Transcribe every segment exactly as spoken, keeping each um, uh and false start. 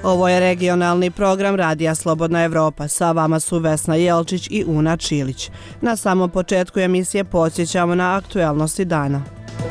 Ovo je regionalni program Radija Slobodna Evropa. Sa vama su Vesna Jelčić i Una Čilić. Na samom početku emisije podsjećamo na aktuelnosti dana.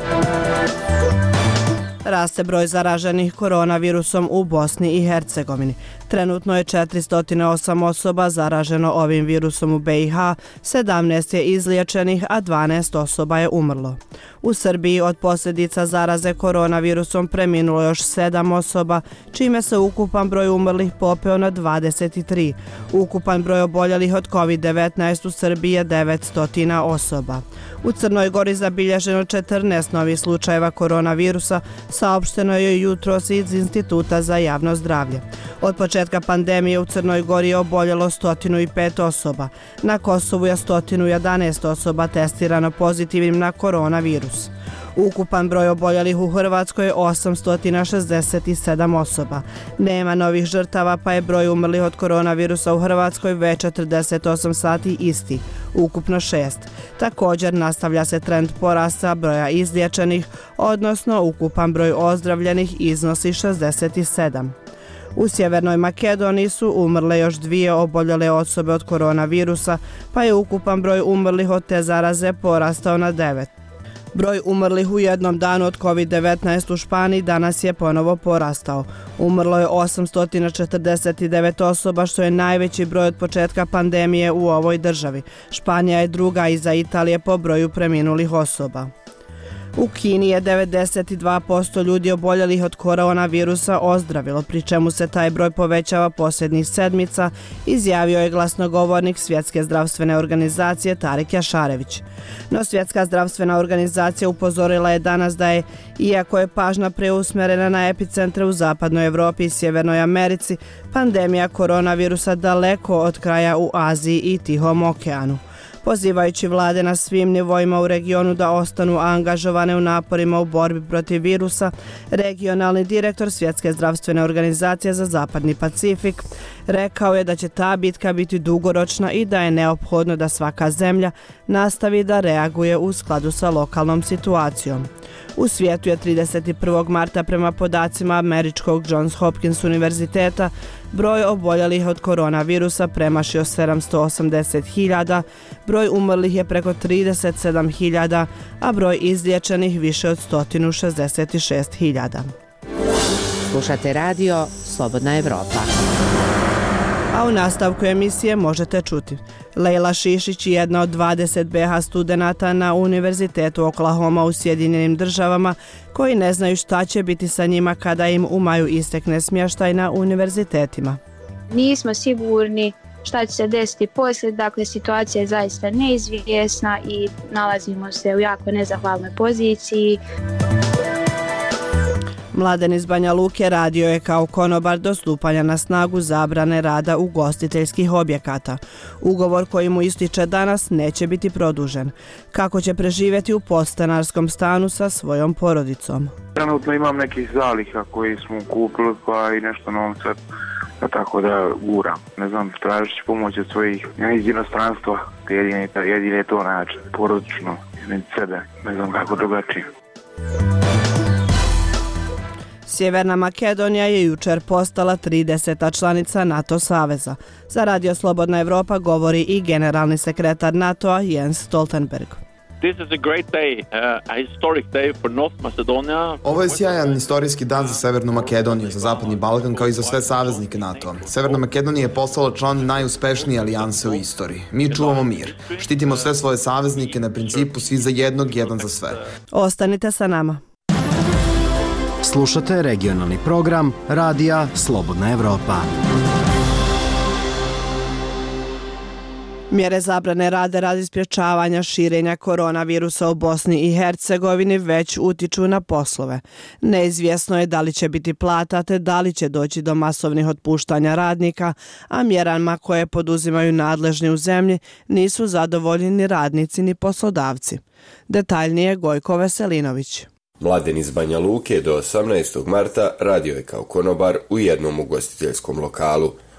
Raste broj zaraženih koronavirusom u Bosni i Hercegovini. Trenutno je četiristo osam osoba zaraženo ovim virusom u be i ha, sedamnaest je izliječenih, a dvanaest osoba je umrlo. U Srbiji od posljedica zaraze koronavirusom preminulo još sedam osoba, čime se ukupan broj umrlih popeo na dvadeset tri. Ukupan broj oboljelih od kovid devetnaest u Srbiji je devetsto osoba. U Crnoj Gori zabilježeno četrnaest novih slučajeva koronavirusa, saopšteno je jutros iz Instituta za javno zdravlje. Od početka pandemije u Crnoj Gori je oboljelo sto pet osoba. Na Kosovu je sto jedanaest osoba testirano pozitivnim na koronavirus. Ukupan broj oboljelih u Hrvatskoj je osamsto šezdeset sedam osoba. Nema novih žrtava, pa je broj umrlih od koronavirusa u Hrvatskoj već četrdeset osam sati isti, ukupno šest. Također nastavlja se trend porasta broja izliječenih, odnosno ukupan broj ozdravljenih iznosi šezdeset sedam. U Sjevernoj Makedoniji su umrle još dvije oboljele osobe od koronavirusa, pa je ukupan broj umrlih od te zaraze porastao na devet. Broj umrlih u jednom danu od kovid devetnaest u Španiji danas je ponovo porastao. Umrlo je osamsto četrdeset devet osoba, što je najveći broj od početka pandemije u ovoj državi. Španija je druga iza Italije po broju preminulih osoba. U Kini je devedeset dva posto ljudi oboljelih od koronavirusa ozdravilo, pri čemu se taj broj povećava posljednjih sedmica, izjavio je glasnogovornik Svjetske zdravstvene organizacije Tarik Jašarević. No Svjetska zdravstvena organizacija upozorila je danas da je, iako je pažnja preusmjerena na epicentre u Zapadnoj Evropi i Sjevernoj Americi, pandemija koronavirusa daleko od kraja u Aziji i Tihom okeanu. Pozivajući vlade na svim nivoima u regionu da ostanu angažovane u naporima u borbi protiv virusa, regionalni direktor Svjetske zdravstvene organizacije za Zapadni Pacifik rekao je da će ta bitka biti dugoročna i da je neophodno da svaka zemlja nastavi da reaguje u skladu sa lokalnom situacijom. U svijetu je trideset prvog marta prema podacima američkog Johns Hopkins univerziteta broj oboljelih od koronavirusa premašio sedamsto osamdeset hiljada, broj umrlih je preko trideset sedam hiljada, a broj izliječenih više od sto šezdeset šest hiljada. Slušate radio Slobodna Evropa. A u nastavku emisije možete čuti. Lejla Šišić, jedna od dvadeset be ha studenata na Univerzitetu Oklahoma u Sjedinjenim državama, koji ne znaju šta će biti sa njima kada im u maju istekne smještaj na univerzitetima. Nismo sigurni šta će se desiti poslije, dakle situacija je zaista neizvjesna i nalazimo se u jako nezahvalnoj poziciji. Mladen iz Banja Luke radio je kao konobar do stupanja na snagu zabrane rada ugostiteljskih objekata. Ugovor koji mu ističe danas neće biti produžen. Kako će preživjeti u podstanarskom stanu sa svojom porodicom? Trenutno imam nekih zaliha koji smo kupili, pa i nešto novca, pa tako da guram. Ne znam, tražit ću pomoć od svojih iz inostranstva, jedini, jedini je to način, porodično, između sebe, ne znam kako drugačije. Sjeverna Makedonija je jučer postala trideseta članica NATO saveza. Za Radio Slobodna Evropa govori i generalni sekretar NATO-a Jens Stoltenberg. This is a great day, uh, a historic day for North Macedonia. Ovo je sjajan istorijski dan za Severnu Makedoniju, za Zapadni Balkan kao i za sve saveznike NATO. Severna Makedonija je postala član najuspešnije alijanse u istoriji. Mi čuvamo mir, štitimo sve svoje saveznike na principu svi za jednog, jedan za sve. Ostanite sa nama. Slušate regionalni program Radija Slobodna Evropa. Mjere zabrane rada radi sprječavanja širenja koronavirusa u Bosni i Hercegovini već utiču na poslove. Neizvjesno je da li će biti plata te da li će doći do masovnih otpuštanja radnika, a mjerama koje poduzimaju nadležni u zemlji nisu zadovoljni ni radnici ni poslodavci. Detaljnije Gojko Veselinović. Mladen iz Banja Luke do osamnaestog marta radio je kao konobar u jednom ugostiteljskom lokalu.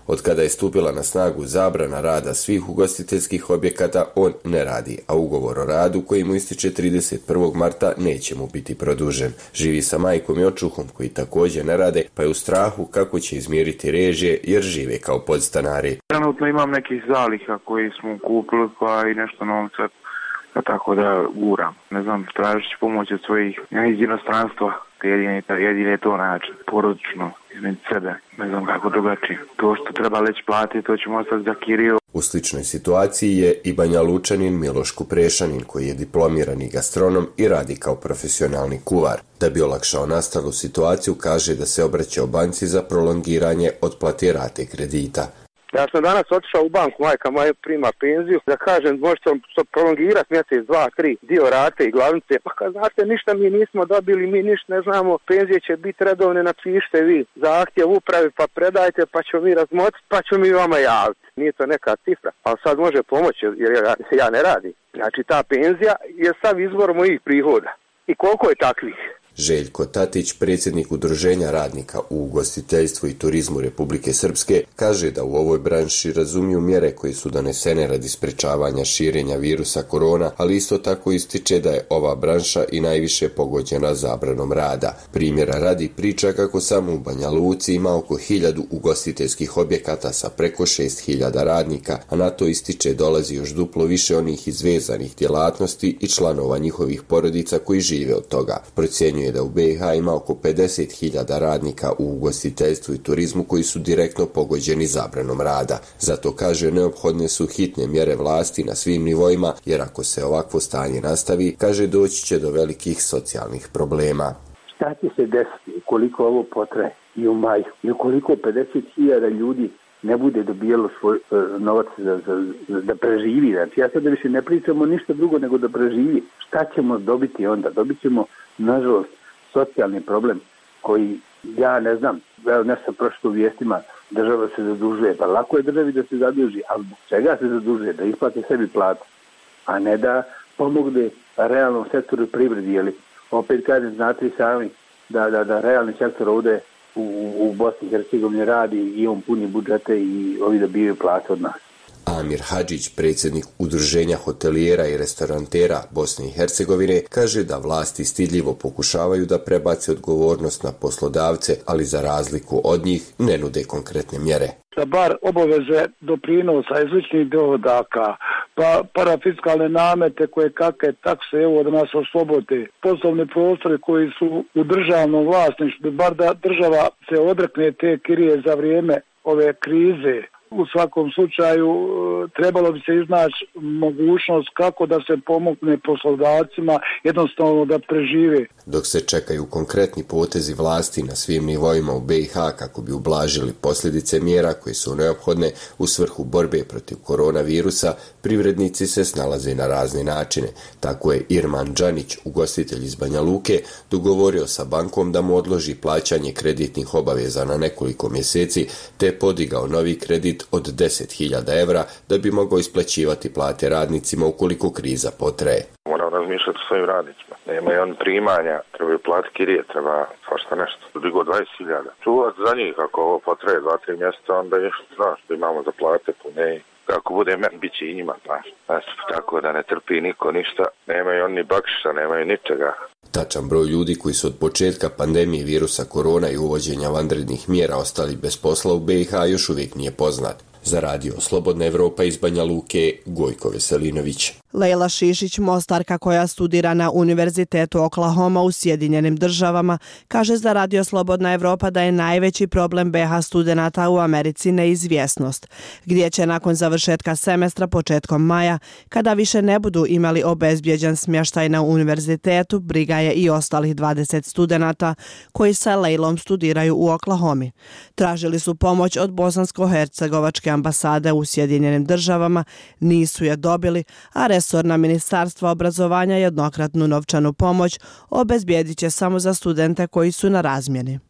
Od kada je stupila na snagu zabrana rada svih ugostiteljskih objekata, on ne radi, a ugovor o radu koji mu ističe trideset prvog marta neće mu biti produžen. Živi sa majkom i očuhom koji također ne rade, pa je u strahu kako će izmiriti režije jer žive kao podstanari. Trenutno imam nekih zaliha koji smo kupili pa i nešto novca, tako da guram. Ne znam, tražit ću pomoć od svojih iz inostranstva. Jedini, jedini je to način, porodično, između sebe, ne znam kako drugačije. To što treba već platiti, to ćemo ostati za kiriju. U sličnoj situaciji je i Banja Lučanin Miloš Kuprešanin, koji je diplomirani gastronom i radi kao profesionalni kuvar. Da bi olakšao nastalu situaciju, kaže da se obraćao banci za prolongiranje otplate rate kredita. Ja sam danas otišao u banku, majka moja prima penziju, da kažem možete prolongirati mjesec, dva, tri, dio rate i glavnice. Pa kad znate, ništa mi nismo dobili, mi ništa ne znamo, penzije će biti redovne, napišite vi zahtjev upravi pa predajte pa ćemo mi razmotriti pa ćemo mi vama javiti. Nije to neka cifra, ali sad može pomoći jer ja, ja ne radim. Znači ta penzija je sav izvor mojih prihoda. I koliko je takvih? Željko Tatić, predsjednik Udruženja radnika u ugostiteljstvu i turizmu Republike Srpske, kaže da u ovoj branši razumiju mjere koje su donesene radi sprečavanja širenja virusa korona, ali isto tako ističe da je ova branša i najviše pogođena zabranom rada. Primjera radi priča kako samo u Banja Luci ima oko hiljadu ugostiteljskih objekata sa preko šest hiljada radnika, a na to ističe dolazi još duplo više onih izvezanih djelatnosti i članova njihovih porodica koji žive od toga. Procjenjuje da u B i H ima oko pedeset hiljada radnika u ugostiteljstvu i turizmu koji su direktno pogođeni zabranom rada. Zato kaže neophodne su hitne mjere vlasti na svim nivoima, jer ako se ovakvo stanje nastavi, kaže doći će do velikih socijalnih problema. Šta će se desiti ukoliko ovo potraje i u maju i ukoliko pedeset hiljada ljudi ne bude dobijalo svoj uh, novac za, za, za, da preživi. Znači, ja sad da više ne pričamo ništa drugo nego da preživi. Šta ćemo dobiti onda? Dobit ćemo, nažalost, socijalni problem koji, ja ne znam, evo ne sam prošlo u vijestima, država se zadužuje. Pa lako je državi da se zaduži, ali čega se zadužuje? Da isplate sebi platu, a ne da pomogne realnom sektoru privredi. Jeli, opet kažem, znate i sami da, da, da realni sektor ovdje u, u Bosni i Hercegovini radi i on puni budžete i ovi dobijaju plate od nas. Amir Hadžić, predsjednik Udruženja hotelijera i restaurantera Bosne i Hercegovine, kaže da vlasti stidljivo pokušavaju da prebace odgovornost na poslodavce, ali za razliku od njih ne nude konkretne mjere. Da bar obaveze doprinosa iz ličnih dohodaka, pa parafiskalne namete koje kakve takse, evo da nas oslobode, poslovne prostore koji su u državnom vlasništvu, bar da država se odrekne te kirije za vrijeme ove krize. U svakom slučaju trebalo bi se iznaći mogućnost kako da se pomogne poslodavcima jednostavno da prežive. Dok se čekaju konkretni potezi vlasti na svim nivoima u B i H kako bi ublažili posljedice mjera koje su neophodne u svrhu borbe protiv koronavirusa, privrednici se snalaze na razne načine. Tako je Irman Đanić, ugostitelj iz Banja Luke, dogovorio sa bankom da mu odloži plaćanje kreditnih obaveza na nekoliko mjeseci, te podigao novi kredit od deset hiljada evra da bi mogao isplaćivati plate radnicima ukoliko kriza potraje. Moram razmišljati o svojim radnicima. Nemaju on primanja, trebaju platiti kirije, treba svašta nešto. Dugo dvadeset hiljada. Čuvat za njih, ako ovo potraje dva tri mjeseca, onda je što znaš da imamo za plate pune. Kako bude men, bit će i njima, znaš. Tako da ne trpi niko ništa. Nemaju oni bakšiša, nemaju ničega. Tačan broj ljudi koji su od početka pandemije virusa korona i uvođenja vanrednih mjera ostali bez posla u B i H još uvijek nije poznat. Za radio Slobodna Evropa iz Banja Luke, Gojko Veselinović. Lejla Šišić, mostarka koja studira na Univerzitetu Oklahoma u Sjedinjenim državama, kaže za radio Slobodna Evropa da je najveći problem B i H studenata u Americi neizvjesnost, gdje će nakon završetka semestra početkom maja, kada više ne budu imali obezbjeđen smještaj na univerzitetu, briga je i ostalih dvadeset studenata koji sa Lejlom studiraju u Oklahomi. Tražili su pomoć od bosansko-hercegovačke ambasade u Sjedinjenim državama, nisu je dobili, a resorna ministarstva obrazovanja jednokratnu novčanu pomoć obezbijedit će samo za studente koji su na razmjeni.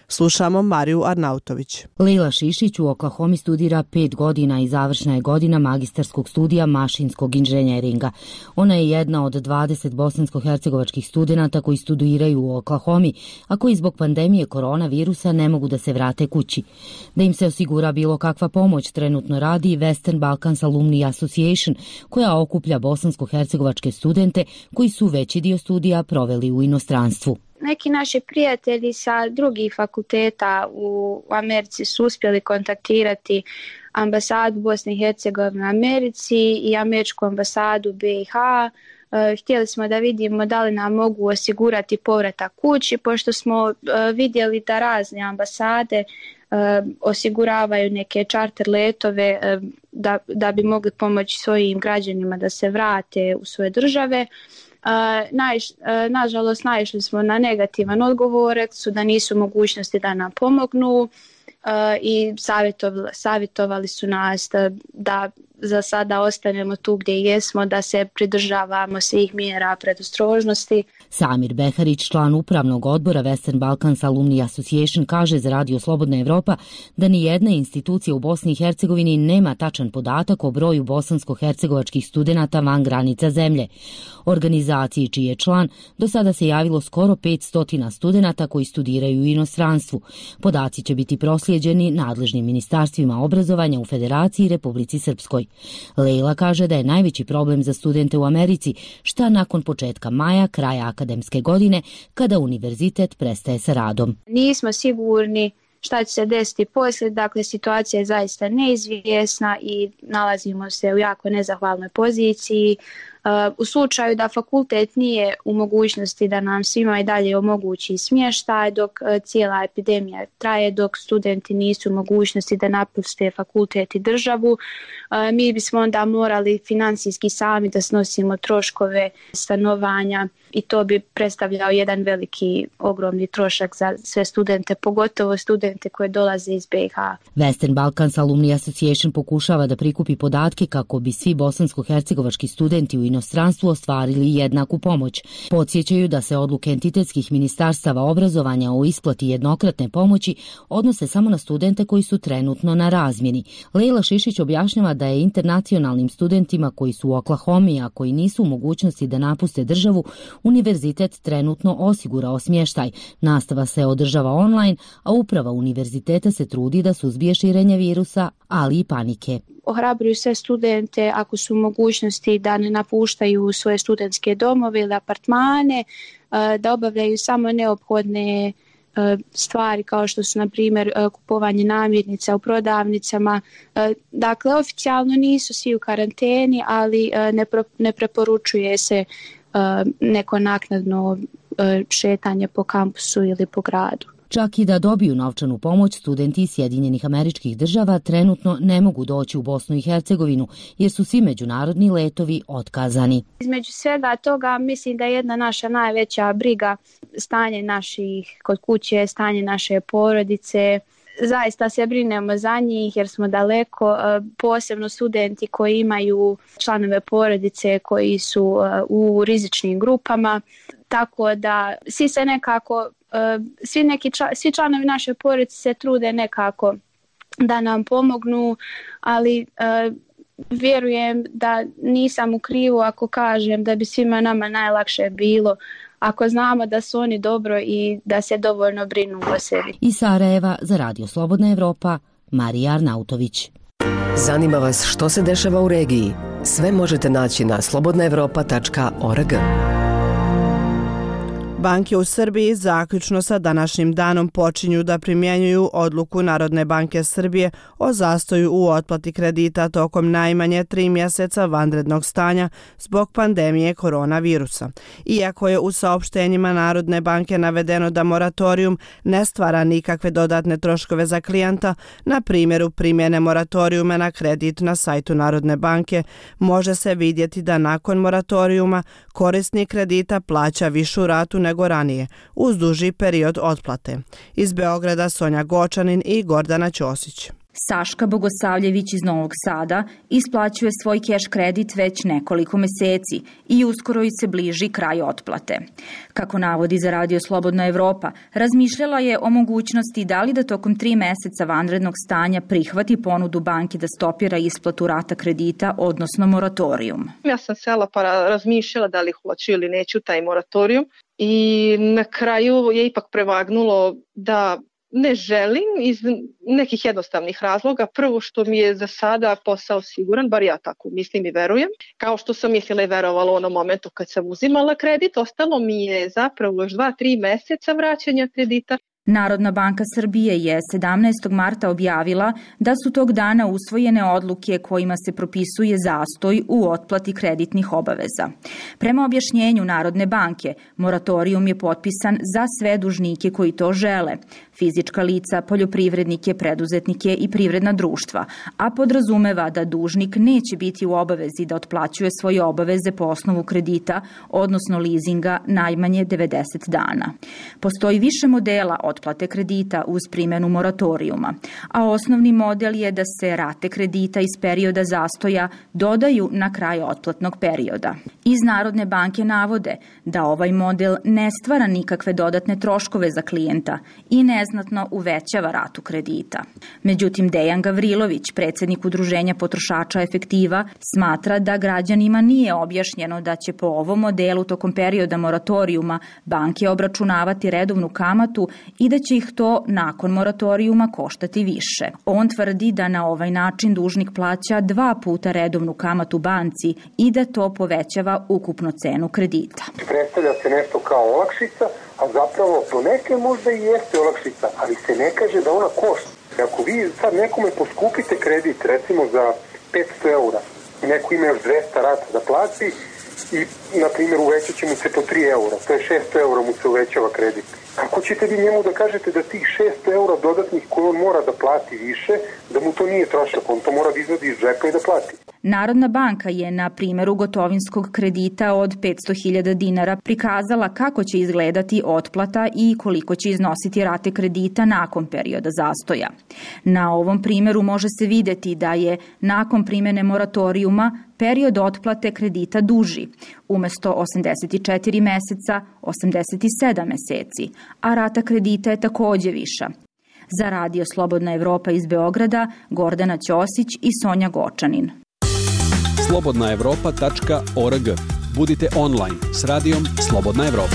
Slušamo Mariju Arnautović. Lejla Šišić u Oklahomi studira pet godina i završna je godina magistarskog studija mašinskog inženjeringa. Ona je jedna od dvadeset bosansko-hercegovačkih studenata koji studiraju u Oklahomi, a koji zbog pandemije koronavirusa ne mogu da se vrate kući. Da im se osigura bilo kakva pomoć, trenutno radi Western Balkans Alumni Association, koja okuplja bosansko-hercegovačke studente koji su veći dio studija proveli u inostranstvu. Neki naši prijatelji sa drugih fakulteta u Americi su uspjeli kontaktirati ambasadu Bosne i Hercegovine u Americi i američku ambasadu B i H. Htjeli smo da vidimo da li nam mogu osigurati povratak kući, pošto smo vidjeli da razne ambasade osiguravaju neke čarter letove da, da bi mogli pomoći svojim građanima da se vrate u svoje države. Uh, naiš, uh, nažalost naišli smo na negativan odgovor, su da nisu mogućnosti da nam pomognu uh, i savjetovali, savjetovali su nas da, da za sada ostanemo tu gdje jesmo, da se pridržavamo svih mjera predostrožnosti. Samir Beharić, član upravnog odbora Western Balkans Alumni Association, kaže za Radio Slobodna Evropa da ni jedna institucija u Bosni i Hercegovini nema tačan podatak o broju bosansko-hercegovačkih studenata van granica zemlje. Organizaciji čiji je član do sada se javilo skoro petsto studenata koji studiraju u inostranstvu. Podaci će biti proslijeđeni nadležnim ministarstvima obrazovanja u Federaciji i Republici Srpskoj. Lejla kaže da je najveći problem za studente u Americi šta nakon početka maja, kraja akademske godine, kada univerzitet prestaje sa radom. Nismo sigurni šta će se desiti poslije, dakle situacija je zaista neizvjesna i nalazimo se u jako nezahvalnoj poziciji. U slučaju da fakultet nije u mogućnosti da nam svima i dalje omogući smještaj dok cijela epidemija traje, dok studenti nisu u mogućnosti da napuste fakultet i državu, mi bismo onda morali financijski sami da snosimo troškove stanovanja i to bi predstavljao jedan veliki, ogromni trošak za sve studente, pogotovo studente koje dolaze iz B i H. Western Balkans Alumni Association pokušava da prikupi podatke kako bi svi bosansko-hercegovački studenti u inostranstvu ostvarili jednaku pomoć. Podsjećaju da se odluke entitetskih ministarstava obrazovanja o isplati jednokratne pomoći odnose samo na studente koji su trenutno na razmjeni. Lejla Šišić objašnjava da je internacionalnim studentima koji su u Oklahomi, a koji nisu u mogućnosti da napuste državu, univerzitet trenutno osigurao smještaj. Nastava se održava online, a uprava univerziteta se trudi da suzbije širenje virusa, ali i panike. Ohrabruju sve studente ako su u mogućnosti da ne napuštaju svoje studentske domove ili apartmane, da obavljaju samo neophodne stvari kao što su na primjer kupovanje namirnica u prodavnicama. Dakle, oficijalno nisu svi u karanteni, ali ne, pro, ne preporučuje se neko naknadno šetanje po kampusu ili po gradu. Čak i da dobiju novčanu pomoć, studenti iz Sjedinjenih Američkih Država trenutno ne mogu doći u Bosnu i Hercegovinu jer su svi međunarodni letovi otkazani. Između svega toga mislim da je jedna naša najveća briga stanje naših kod kuće, stanje naše porodice. Zaista se brinemo za njih jer smo daleko, posebno studenti koji imaju članove porodice koji su u rizičnim grupama, tako da svi se nekako, svi, neki, svi članovi naše porodice se trude nekako da nam pomognu, ali vjerujem da nisam u krivu ako kažem da bi svima nama najlakše bilo ako znamo da su oni dobro i da se dovoljno brinu o sebi. Iz Sarajeva za Radio Slobodna Evropa, Marija Arnautović. Zanima vas što se dešava u regiji? Sve možete naći na slobodna evropa tačka org. Banke u Srbiji zaključno sa današnjim danom počinju da primjenjuju odluku Narodne banke Srbije o zastoju u otplati kredita tokom najmanje tri mjeseca vanrednog stanja zbog pandemije koronavirusa. Iako je u saopštenjima Narodne banke navedeno da moratorijum ne stvara nikakve dodatne troškove za klijenta, na primjeru primjene moratorijuma na kredit na sajtu Narodne banke, može se vidjeti da nakon moratorijuma korisnik kredita plaća višu ratu nego ranije, uz duži period otplate. Iz Beograda Sonja Gočanin i Gordana Ćosić. Saška Bogosavljević iz Novog Sada isplaćuje svoj keš kredit već nekoliko meseci i uskoro i se bliži kraj otplate. Kako navodi za Radio Slobodna Evropa, razmišljala je o mogućnosti da li da tokom tri meseca vanrednog stanja prihvati ponudu banke da stopira isplatu rata kredita, odnosno moratorijum. Ja sam sela pa razmišljala da li hoću ili neću taj moratorijum i na kraju je ipak prevagnulo da ne želim iz nekih jednostavnih razloga. Prvo što mi je za sada posao siguran, bar ja tako mislim i verujem. Kao što sam mislila i verovala u onom momentu kad sam uzimala kredit, ostalo mi je zapravo još dva, tri meseca vraćanja kredita. Narodna banka Srbije je sedamnaestog marta objavila da su tog dana usvojene odluke kojima se propisuje zastoj u otplati kreditnih obaveza. Prema objašnjenju Narodne banke, moratorijum je potpisan za sve dužnike koji to žele, fizička lica, poljoprivrednike, preduzetnike i privredna društva, a podrazumeva da dužnik neće biti u obavezi da otplaćuje svoje obaveze po osnovu kredita, odnosno leasinga, najmanje devedeset dana. Postoji više modela otplate kredita uz primjenu moratorijuma, a osnovni model je da se rate kredita iz perioda zastoja dodaju na kraj otplatnog perioda. Iz Narodne banke navode da ovaj model ne stvara nikakve dodatne troškove za klijenta i neznatno uvećava ratu kredita. Međutim, Dejan Gavrilović, predsjednik Udruženja potrošača Efektiva, smatra da građanima nije objašnjeno da će po ovom modelu tokom perioda moratorijuma banke obračunavati redovnu kamatu i da će ih to nakon moratorijuma koštati više. On tvrdi da na ovaj način dužnik plaća dva puta redovnu kamatu banci i da to povećava ukupnu cenu kredita. Predstavlja se nešto kao olakšica, a zapravo do neke možda i jeste olakšica, ali se ne kaže da ona košta. Ako vi sad nekome poskupite kredit, recimo za petsto eura, i neko ima još dvesta rata da plati i, na primjer, uvećat će mu se po tri eura, to je šesto eura mu se uvećava kredit. Kako ćete vi njemu da kažete da tih šesto eura dodatnih koje on mora da plati više, da mu to nije trošak, on to mora da izvadi iz džepa i da plati? Narodna banka je na primjeru gotovinskog kredita od petsto hiljada dinara prikazala kako će izgledati otplata i koliko će iznositi rate kredita nakon perioda zastoja. Na ovom primjeru može se vidjeti da je nakon primjene moratorijuma period otplate kredita duži, umjesto osamdeset četiri meseca, osamdeset sedam meseci, a rata kredita je također viša. Za Radio Slobodna Evropa iz Beograda, Gordana Ćosić i Sonja Gočanin. slobodna evropa tačka org. Budite online s radijom Slobodna Evropa.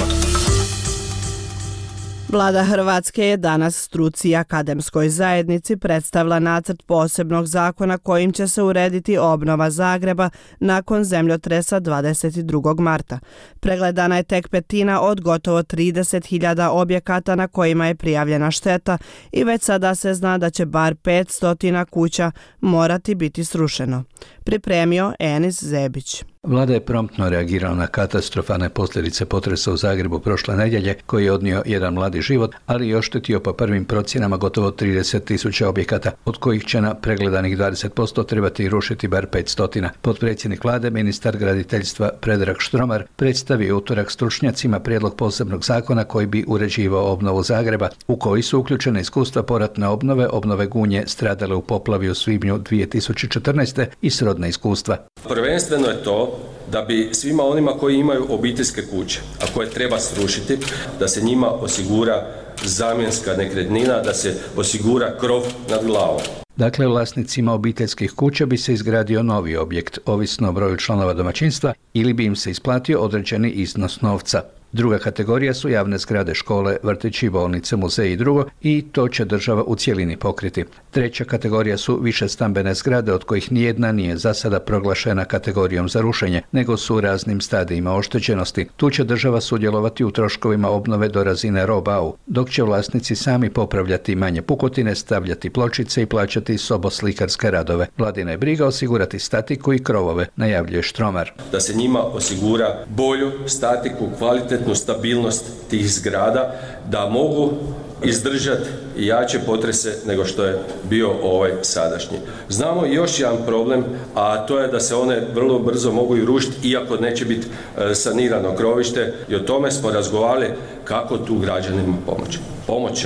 Vlada Hrvatske je danas struci i akademskoj zajednici predstavila nacrt posebnog zakona kojim će se urediti obnova Zagreba nakon zemljotresa dvadeset drugog marta. Pregledana je tek petina od gotovo trideset hiljada objekata na kojima je prijavljena šteta i već sada se zna da će bar petsto kuća morati biti srušeno. Pripremio Enis Zebić. Vlada je promptno reagirala na katastrofalne posljedice potresa u Zagrebu prošle nedjelje, koji je odnio jedan mladi život, ali i oštetio po prvim procjenama gotovo trideset tisuća objekata, od kojih će na pregledanih dvadeset posto trebati rušiti bar petsto. Potpredsjednik Vlade, ministar graditeljstva Predrag Štromar, predstavio utorak stručnjacima prijedlog posebnog zakona koji bi uređivao obnovu Zagreba, u koji su uključene iskustva poratne obnove, obnove Gunje stradale u poplavi u svibnju dvije tisuće četrnaeste i srodna iskustva. Prvenstveno je to da bi svima onima koji imaju obiteljske kuće, a koje treba srušiti, da se njima osigura zamjenska nekretnina, da se osigura krov nad glavom. Dakle, vlasnicima obiteljskih kuća bi se izgradio novi objekt, ovisno o broju članova domaćinstva, ili bi im se isplatio određeni iznos novca. Druga kategorija su javne zgrade, škole, vrtići, bolnice, muzeji i drugo, i to će država u cjelini pokriti. Treća kategorija su više stambene zgrade, od kojih nijedna nije za sada proglašena kategorijom za rušenje, nego su u raznim stadijima oštećenosti. Tu će država sudjelovati u troškovima obnove do razine roh-bau, dok će vlasnici sami popravljati manje pukotine, stavljati pločice i plaćati soboslikarske radove. Vladina je briga osigurati statiku i krovove, najavljuje Štromar. Da se njima osigura bolju statiku, kvalitetnu stabilnost tih zgrada, da mogu izdržati jače potrese nego što je bio ovaj sadašnji. Znamo još jedan problem, a to je da se one vrlo brzo mogu i rušiti iako neće biti sanirano krovište, i o tome smo razgovarali kako tu građanima pomoći. Pomoć ćemo im.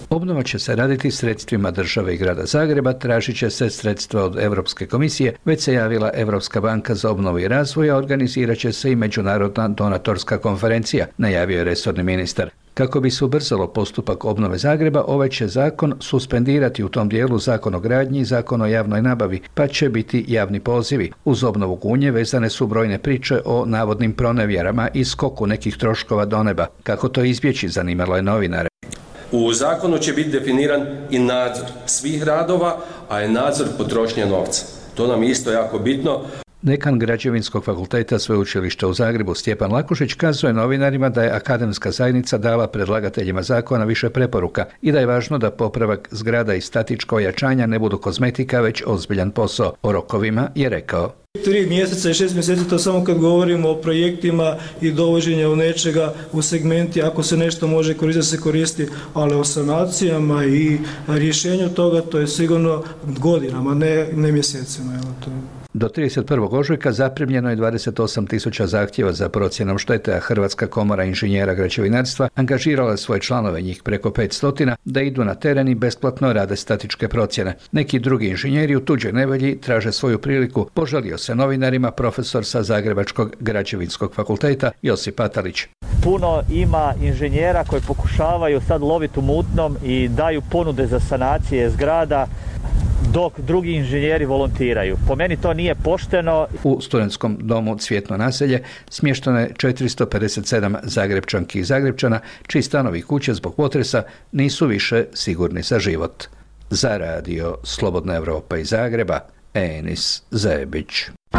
Obnova će se raditi sredstvima države i grada Zagreba, tražit će se sredstva od Europske komisije, već se javila Europska banka za obnovu i razvoj, a organizirat će se i međunarodna donatorska konferencija, najavio je resorni ministar. Kako bi se ubrzalo postupak obnove Zagreba, ovaj će zakon suspendirati u tom dijelu Zakon o gradnji i Zakon o javnoj nabavi, pa će biti javni pozivi. Uz obnovu Gunje vezane su brojne priče o navodnim pronevjerama i skoku nekih troškova do neba. Kako to izbjeći, zanimalo je novinare. U zakonu će biti definiran i nadzor svih radova, a i nadzor potrošnje novca. To nam je isto jako bitno. Dekan Građevinskog fakulteta Sveučilišta u Zagrebu Stjepan Lakušić kazuje novinarima da je akademska zajednica dala predlagateljima zakona više preporuka i da je važno da popravak zgrada i statičko ojačanja ne budu kozmetika, već ozbiljan posao. O rokovima je rekao. Tri mjeseca i šest mjeseci, to samo kad govorimo o projektima i dovođenja u nečega u segmenti, ako se nešto može koristiti, se koristi, ali o sanacijama i rješenju toga, to je sigurno godinama, ne, ne mjesecima. Evo to. Do trideset prvog ožujka zaprimljeno je dvadeset osam tisuća zahtjeva za procjenom štete, a Hrvatska komora inženjera građevinarstva angažirala svoje članove, njih preko petsto, da idu na teren i besplatno rade statičke procjene. Neki drugi inženjeri u tuđoj nevolji traže svoju priliku, požalio se novinarima profesor sa Zagrebačkog građevinskog fakulteta Josip Patalić. Puno ima inženjera koji pokušavaju sad loviti u mutnom i daju ponude za sanacije zgrada, dok drugi inženjeri volontiraju. Po meni to nije pošteno. U studentskom domu Cvjetno naselje smješteno je četiristo pedeset sedam Zagrepčanki i Zagrepčana, čiji stanovi i kuće zbog potresa nisu više sigurni za život. Za radio Slobodna Evropa iz Zagreba, Enis Zebić.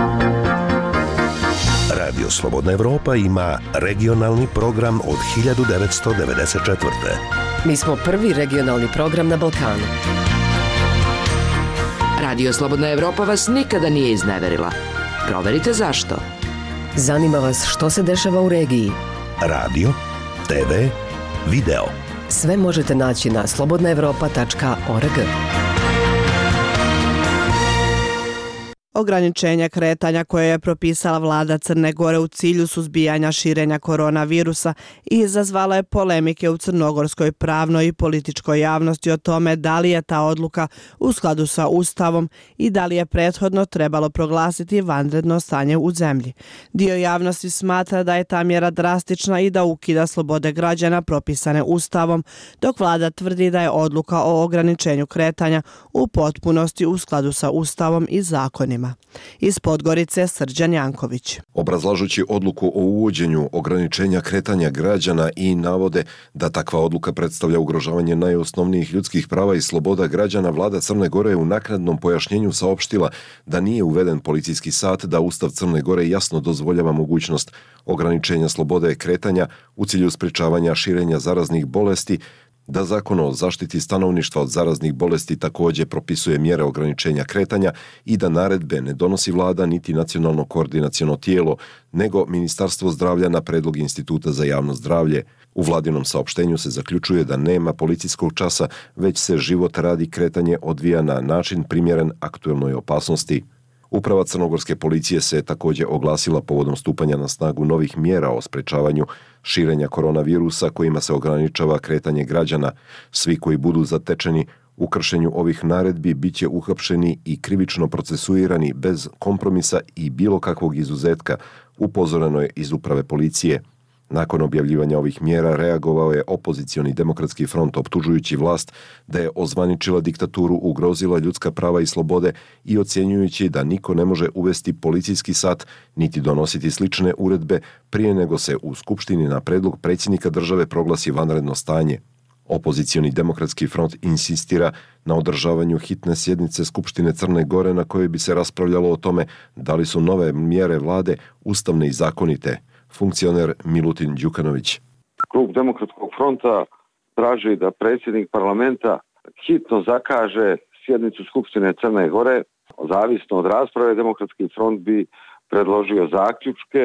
Radio Slobodna Evropa ima regionalni program od hiljadu devetsto devedeset četvrte. Mi smo prvi regionalni program na Balkanu. Radio Slobodna Evropa vas nikada nije izneverila. Proverite zašto. Zanima vas što se dešava u regiji. Radio, te ve, video. Sve možete naći na slobodna evropa tačka org. Ograničenja kretanja koje je propisala vlada Crne Gore u cilju suzbijanja širenja koronavirusa izazvala je polemike u crnogorskoj pravnoj i političkoj javnosti o tome da li je ta odluka u skladu sa Ustavom i da li je prethodno trebalo proglasiti vanredno stanje u zemlji. Dio javnosti smatra da je ta mjera drastična i da ukida slobode građana propisane Ustavom, dok vlada tvrdi da je odluka o ograničenju kretanja u potpunosti u skladu sa Ustavom i zakonima. Iz Podgorice Srđan Janković. Obrazlažući odluku o uvođenju ograničenja kretanja građana i navode da takva odluka predstavlja ugrožavanje najosnovnijih ljudskih prava i sloboda građana, vlada Crne Gore je u naknadnom pojašnjenju saopštila da nije uveden policijski sat, da Ustav Crne Gore jasno dozvoljava mogućnost ograničenja slobode kretanja u cilju sprečavanja širenja zaraznih bolesti, da Zakon o zaštiti stanovništva od zaraznih bolesti također propisuje mjere ograničenja kretanja i da naredbe ne donosi vlada niti nacionalno koordinaciono tijelo, nego Ministarstvo zdravlja na predlog Instituta za javno zdravlje. U vladinom saopštenju se zaključuje da nema policijskog časa, već se život radi kretanje odvija na način primjeren aktuelnoj opasnosti. Uprava crnogorske policije se također oglasila povodom stupanja na snagu novih mjera o sprečavanju širenja koronavirusa kojima se ograničava kretanje građana. Svi koji budu zatečeni u kršenju ovih naredbi bit će uhapšeni i krivično procesuirani bez kompromisa i bilo kakvog izuzetka, upozoreno je iz uprave policije. Nakon objavljivanja ovih mjera reagovao je opozicioni demokratski front optužujući vlast da je ozvaničila diktaturu, ugrozila ljudska prava i slobode i ocjenjujući da niko ne može uvesti policijski sat niti donositi slične uredbe prije nego se u Skupštini na predlog predsjednika države proglasi vanredno stanje. Opozicioni demokratski front insistira na održavanju hitne sjednice Skupštine Crne Gore na kojoj bi se raspravljalo o tome da li su nove mjere vlade ustavne i zakonite. Funkcioner Milutin Đukanović. Klub Demokratskog fronta traži da predsjednik parlamenta hitno zakaže sjednicu Skupštine Crne Gore. Zavisno od rasprave, Demokratski front bi predložio zaključke,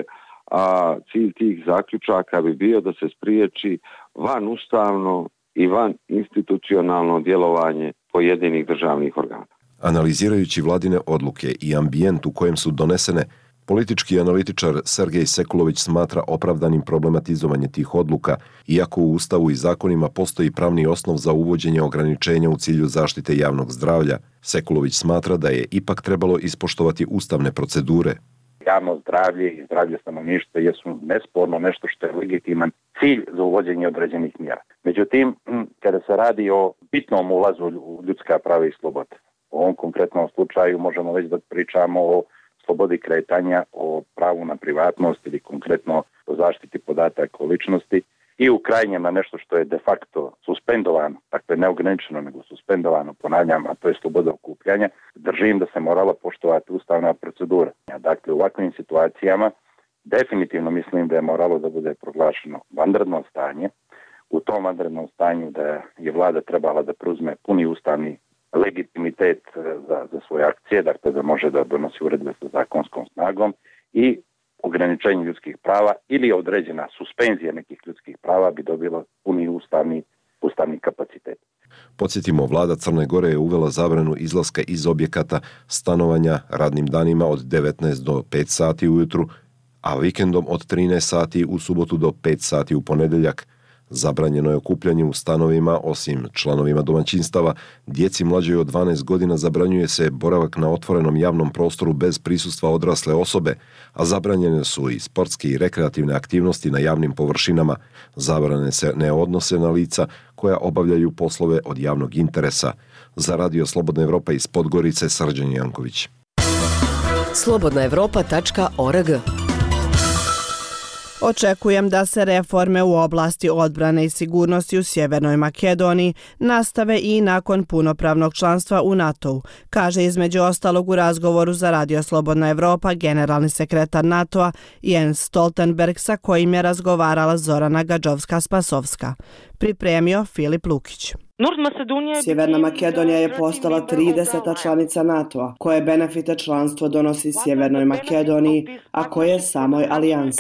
a cilj tih zaključaka bi bio da se spriječi van ustavno i van institucionalno djelovanje pojedinih državnih organa. Analizirajući vladine odluke i ambijent u kojem su donesene, Politički analitičar Sergej Sekulović smatra opravdanim problematizovanje tih odluka, iako u Ustavu i zakonima postoji pravni osnov za uvođenje ograničenja u cilju zaštite javnog zdravlja. Sekulović smatra da je ipak trebalo ispoštovati ustavne procedure. Javno zdravlje i zdravlje stanovništva jesu nesporno nešto što je legitiman cilj za uvođenje određenih mjera. Međutim, kada se radi o bitnom ulazu u ljudska prava i slobode, u ovom konkretnom slučaju možemo već da pričamo o slobodi kretanja, o pravu na privatnost ili konkretno o zaštiti podataka o ličnosti i u krajnjem na nešto što je de facto suspendovano, dakle ne ograničeno nego suspendovano, ponavljam, a to je sloboda okupljanja, držim da se morala poštovati ustavna procedura. Dakle, u ovakvim situacijama definitivno mislim da je moralo da bude proglašeno vanredno stanje. U tom vanrednom stanju da je vlada trebala da preuzme puni ustavni legitimitet za, za svoje akcije, dakle da može da donosi uredbe sa zakonskom snagom i ograničenje ljudskih prava ili određena suspenzija nekih ljudskih prava bi dobilo puni ustavni, ustavni kapacitet. Podsjetimo, vlada Crne Gore je uvela zabranu izlaska iz objekata stanovanja radnim danima od devetnaest do pet sati ujutru, a vikendom od trinaest sati u subotu do pet sati u ponedeljak. Zabranjeno je okupljanje u stanovima, osim članovima domaćinstava. Djeci mlađoj od dvanaest godina zabranjuje se boravak na otvorenom javnom prostoru bez prisustva odrasle osobe, a zabranjene su i sportske i rekreativne aktivnosti na javnim površinama. Zabrane se ne odnose na lica koja obavljaju poslove od javnog interesa. Za Radio Slobodna Evropa iz Podgorice, Srđan Janković. slobodna evropa tačka org. Očekujem da se reforme u oblasti odbrane i sigurnosti u Sjevernoj Makedoniji nastave i nakon punopravnog članstva u NATO-u, kaže između ostalog u razgovoru za Radio Slobodna Evropa generalni sekretar NATO-a Jens Stoltenberg, sa kojim je razgovarala Zorana Gađovska-Spasovska. Pripremio Filip Lukić. Sjeverna Makedonija je postala trideseta članica NATO-a, koje benefite članstvo donosi Sjevernoj Makedoniji, a koje samoj alijansi.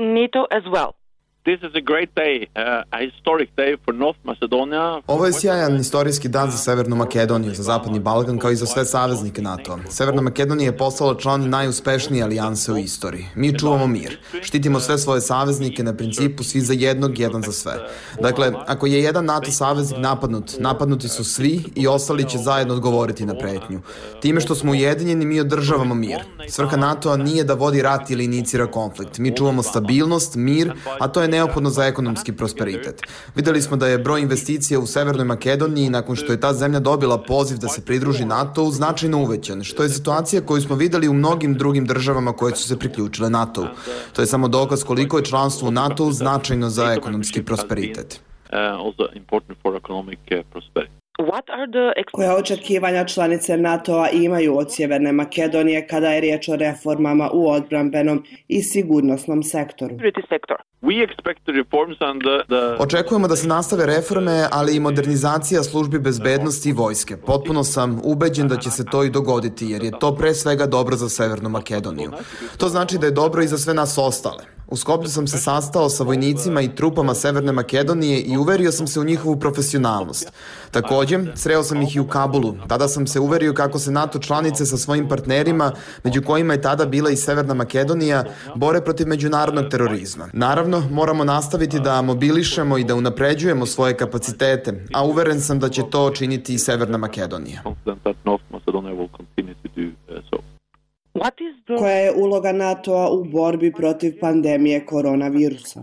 Ovo je sjajan istorijski dan za Severnu Makedoniju, za Zapadni Balkan, kao i za sve saveznike NATO. Severna Makedonija je postala član najuspešnije alijanse u istoriji. Mi čuvamo mir. Štitimo sve svoje saveznike na principu svi za jednog, jedan za sve. Dakle, ako je jedan NATO saveznik napadnut, napadnuti su svi i ostali će zajedno odgovoriti na pretnju. Time što smo ujedinjeni, mi održavamo mir. Svrha NATO-a nije da vodi rat ili inicira konflikt. Mi čuvamo stabilnost, mir, a to je neophodno za ekonomski prosperitet. Videli smo da je broj investicija u Severnoj Makedoniji, nakon što je ta zemlja dobila poziv da se pridruži NATO-u, značajno uvećan, što je situacija koju smo videli u mnogim drugim državama koje su se priključile NATO-u. To je samo dokaz koliko je članstvo u NATO-u značajno za ekonomski prosperitet. Koja očekivanja članice NATO-a imaju od Sjeverne Makedonije kada je riječ o reformama u odbrambenom i sigurnosnom sektoru? Očekujemo da se nastave reforme, ali i modernizacija službi bezbednosti i vojske. Potpuno sam ubeđen da će se to i dogoditi, jer je to pre svega dobro za Severnu Makedoniju. To znači da je dobro i za sve nas ostale. U Skoplju sam se sastao sa vojnicima i trupama Severne Makedonije i uverio sam se u njihovu profesionalnost. Također, sreo sam ih i u Kabulu. Tada sam se uverio kako se NATO članice sa svojim partnerima, među kojima je tada bila i Severna Makedonija, bore protiv međunarodnog terorizma. Naravno, moramo nastaviti da mobilišemo i da unapređujemo svoje kapacitete, a uveren sam da će to činiti i Severna Makedonija. Koja je uloga NATO-a u borbi protiv pandemije koronavirusa?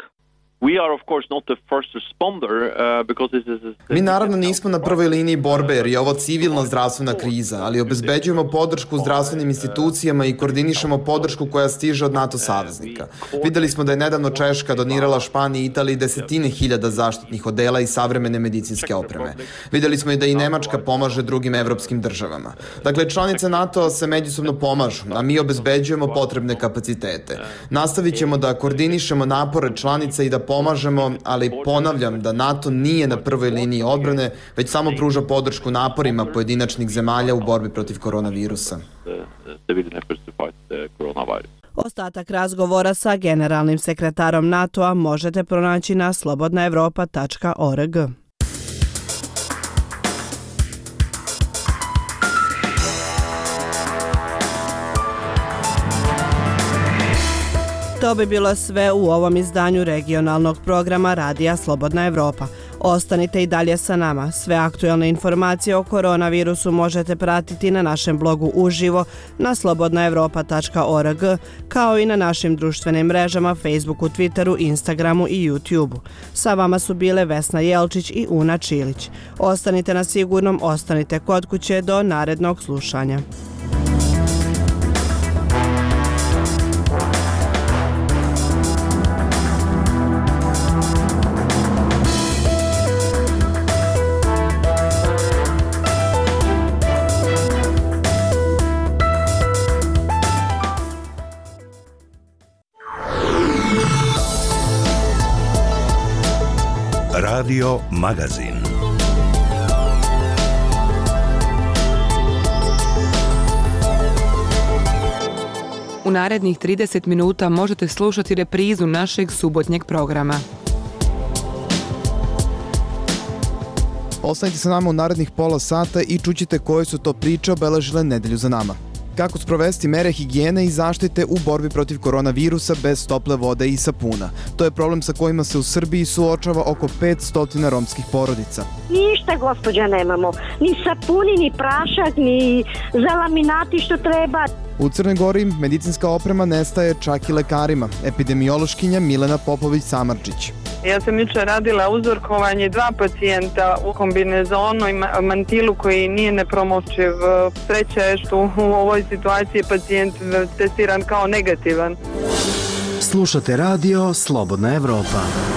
Mi naravno nismo na prvoj liniji borbe jer je ovo civilna zdravstvena kriza, ali obezbeđujemo podršku zdravstvenim institucijama i koordinišemo podršku koja stiže od NATO saveznika. Videli smo da je nedavno Češka donirala Španiji i Italiji desetine hiljada zaštitnih odela i savremene medicinske opreme. Videli smo i da i Nemačka pomaže drugim evropskim državama. Dakle, članice NATO-a se međusobno pomažu, a mi obezbeđujemo potrebne kapacitete. Nastavit ćemo da koordinišemo napore članica i da pomažemo, ali ponavljam da NATO nije na prvoj liniji odbrane, već samo pruža podršku naporima pojedinačnih zemalja u borbi protiv koronavirusa. Ostatak razgovora sa generalnim sekretarom NATO-a možete pronaći na slobodna evropa tačka org. To bi bilo sve u ovom izdanju regionalnog programa Radija Slobodna Evropa. Ostanite i dalje sa nama. Sve aktuelne informacije o koronavirusu možete pratiti na našem blogu uživo na slobodna evropa tačka org, kao i na našim društvenim mrežama Facebooku, Twitteru, Instagramu i YouTubeu. Sa vama su bile Vesna Jelčić i Una Čilić. Ostanite na sigurnom, ostanite kod kuće do narednog slušanja. Radio Magazin. U narednih trideset minuta možete slušati reprizu našeg subotnjeg programa. Ostanite sa nama u narednih pola sata i čućite koje su to priče obeležile nedelju za nama. Kako sprovesti mere higijene i zaštite u borbi protiv koronavirusa bez tople vode i sapuna. To je problem sa kojima se u Srbiji suočava oko petsto romskih porodica. Ništa, gospođa, nemamo. Ni sapuni, ni prašak, ni za laminati što treba. U Crnoj Gori medicinska oprema nestaje čak i lekarima. Epidemiološkinja Milena Popović-Samardžić. Ja sam jučer radila uzorkovanje dva pacijenta u kombinezonu i mantilu koji nije nepromočiv. Sreća je što u ovoj situaciji je pacijent testiran kao negativan. Slušate radio Slobodna Evropa.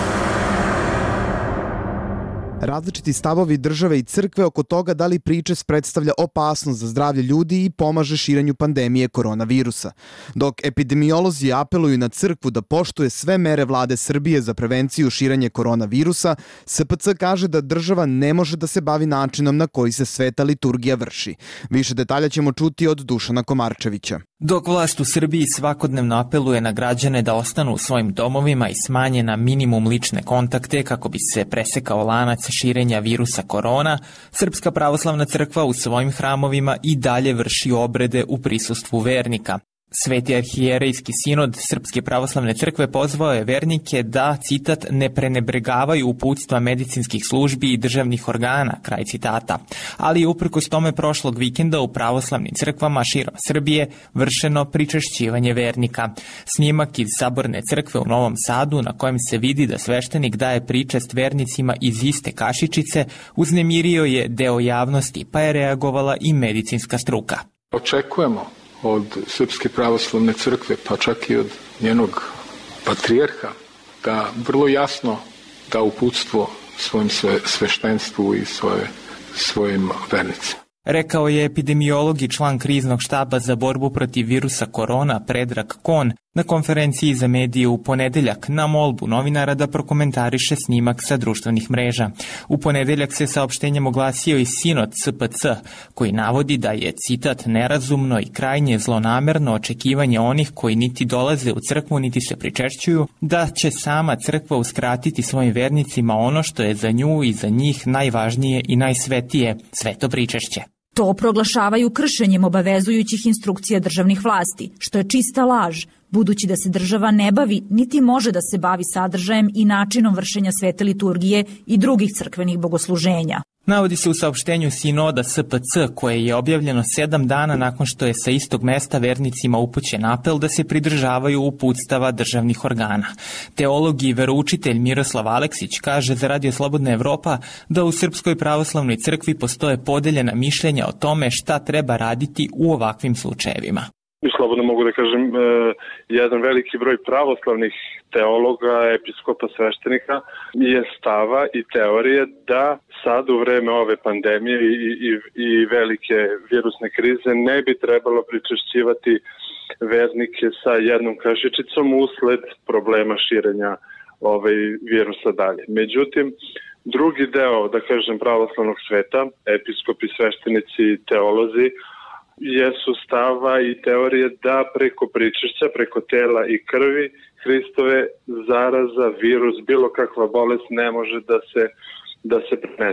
Različiti stavovi države i crkve oko toga da li pričest predstavlja opasnost za zdravlje ljudi i pomaže širenju pandemije koronavirusa. Dok epidemiolozi apeluju na crkvu da poštuje sve mere vlade Srbije za prevenciju širenja koronavirusa, S P C kaže da država ne može da se bavi načinom na koji se sveta liturgija vrši. Više detalja ćemo čuti od Dušana Komarčevića. Dok vlast u Srbiji svakodnevno apeluje na građane da ostanu u svojim domovima i smanje na minimum lične kontakte kako bi se presekao lanac širenja virusa korona, Srpska pravoslavna crkva u svojim hramovima i dalje vrši obrede u prisustvu vernika. Sveti arhijerejski sinod Srpske pravoslavne crkve pozvao je vernike da, citat, ne prenebregavaju uputstva medicinskih službi i državnih organa, kraj citata. Ali je uprkos tome prošlog vikenda u pravoslavnim crkvama širom Srbije vršeno pričešćivanje vernika. Snimak iz Saborne crkve u Novom Sadu, na kojem se vidi da sveštenik daje pričest vernicima iz iste kašičice, uznemirio je deo javnosti, pa je reagovala i medicinska struka. Očekujemo od Srpske pravoslavne crkve, pa čak i od njenog patrijarha, da vrlo jasno da uputstvo svojim sve, sveštenstvu i svoje, svojim vernicima. Rekao je epidemiolog i član kriznog štaba za borbu protiv virusa korona Predrag Kon na konferenciji za medije u ponedeljak na molbu novinara da prokomentariše snimak sa društvenih mreža. U ponedeljak se saopštenjem oglasio i sinod S P C, koji navodi da je, citat, nerazumno i krajnje zlonamerno očekivanje onih koji niti dolaze u crkvu niti se pričešćuju, da će sama crkva uskratiti svojim vernicima ono što je za nju i za njih najvažnije i najsvetije, sveto pričešće. To proglašavaju kršenjem obavezujućih instrukcija državnih vlasti, što je čista laž, budući da se država ne bavi niti može da se bavi sadržajem i načinom vršenja svete liturgije i drugih crkvenih bogosluženja. Navodi se u saopštenju sinoda S P C, koje je objavljeno sedam dana nakon što je sa istog mesta vernicima upućen apel da se pridržavaju uputstava državnih organa. Teolog i veroučitelj Miroslav Aleksić kaže za Radio Slobodna Evropa da u Srpskoj pravoslavnoj crkvi postoje podeljena mišljenja o tome šta treba raditi u ovakvim slučajevima. I slobodno mogu da kažem, jedan veliki broj pravoslavnih teologa, episkopa, sveštenika je stava i teorije da sad u vreme ove pandemije i, i, i velike virusne krize ne bi trebalo pričešćivati vernike sa jednom kašičicom usled problema širenja ovaj virusa dalje. Međutim, drugi deo, da kažem, pravoslavnog sveta, episkopi, sveštenici i teolozi, jesu stava i teorije da preko pričešća, preko tela i krvi Hristove zaraza, virus, bilo kakva bolest ne može da se, da se prenese.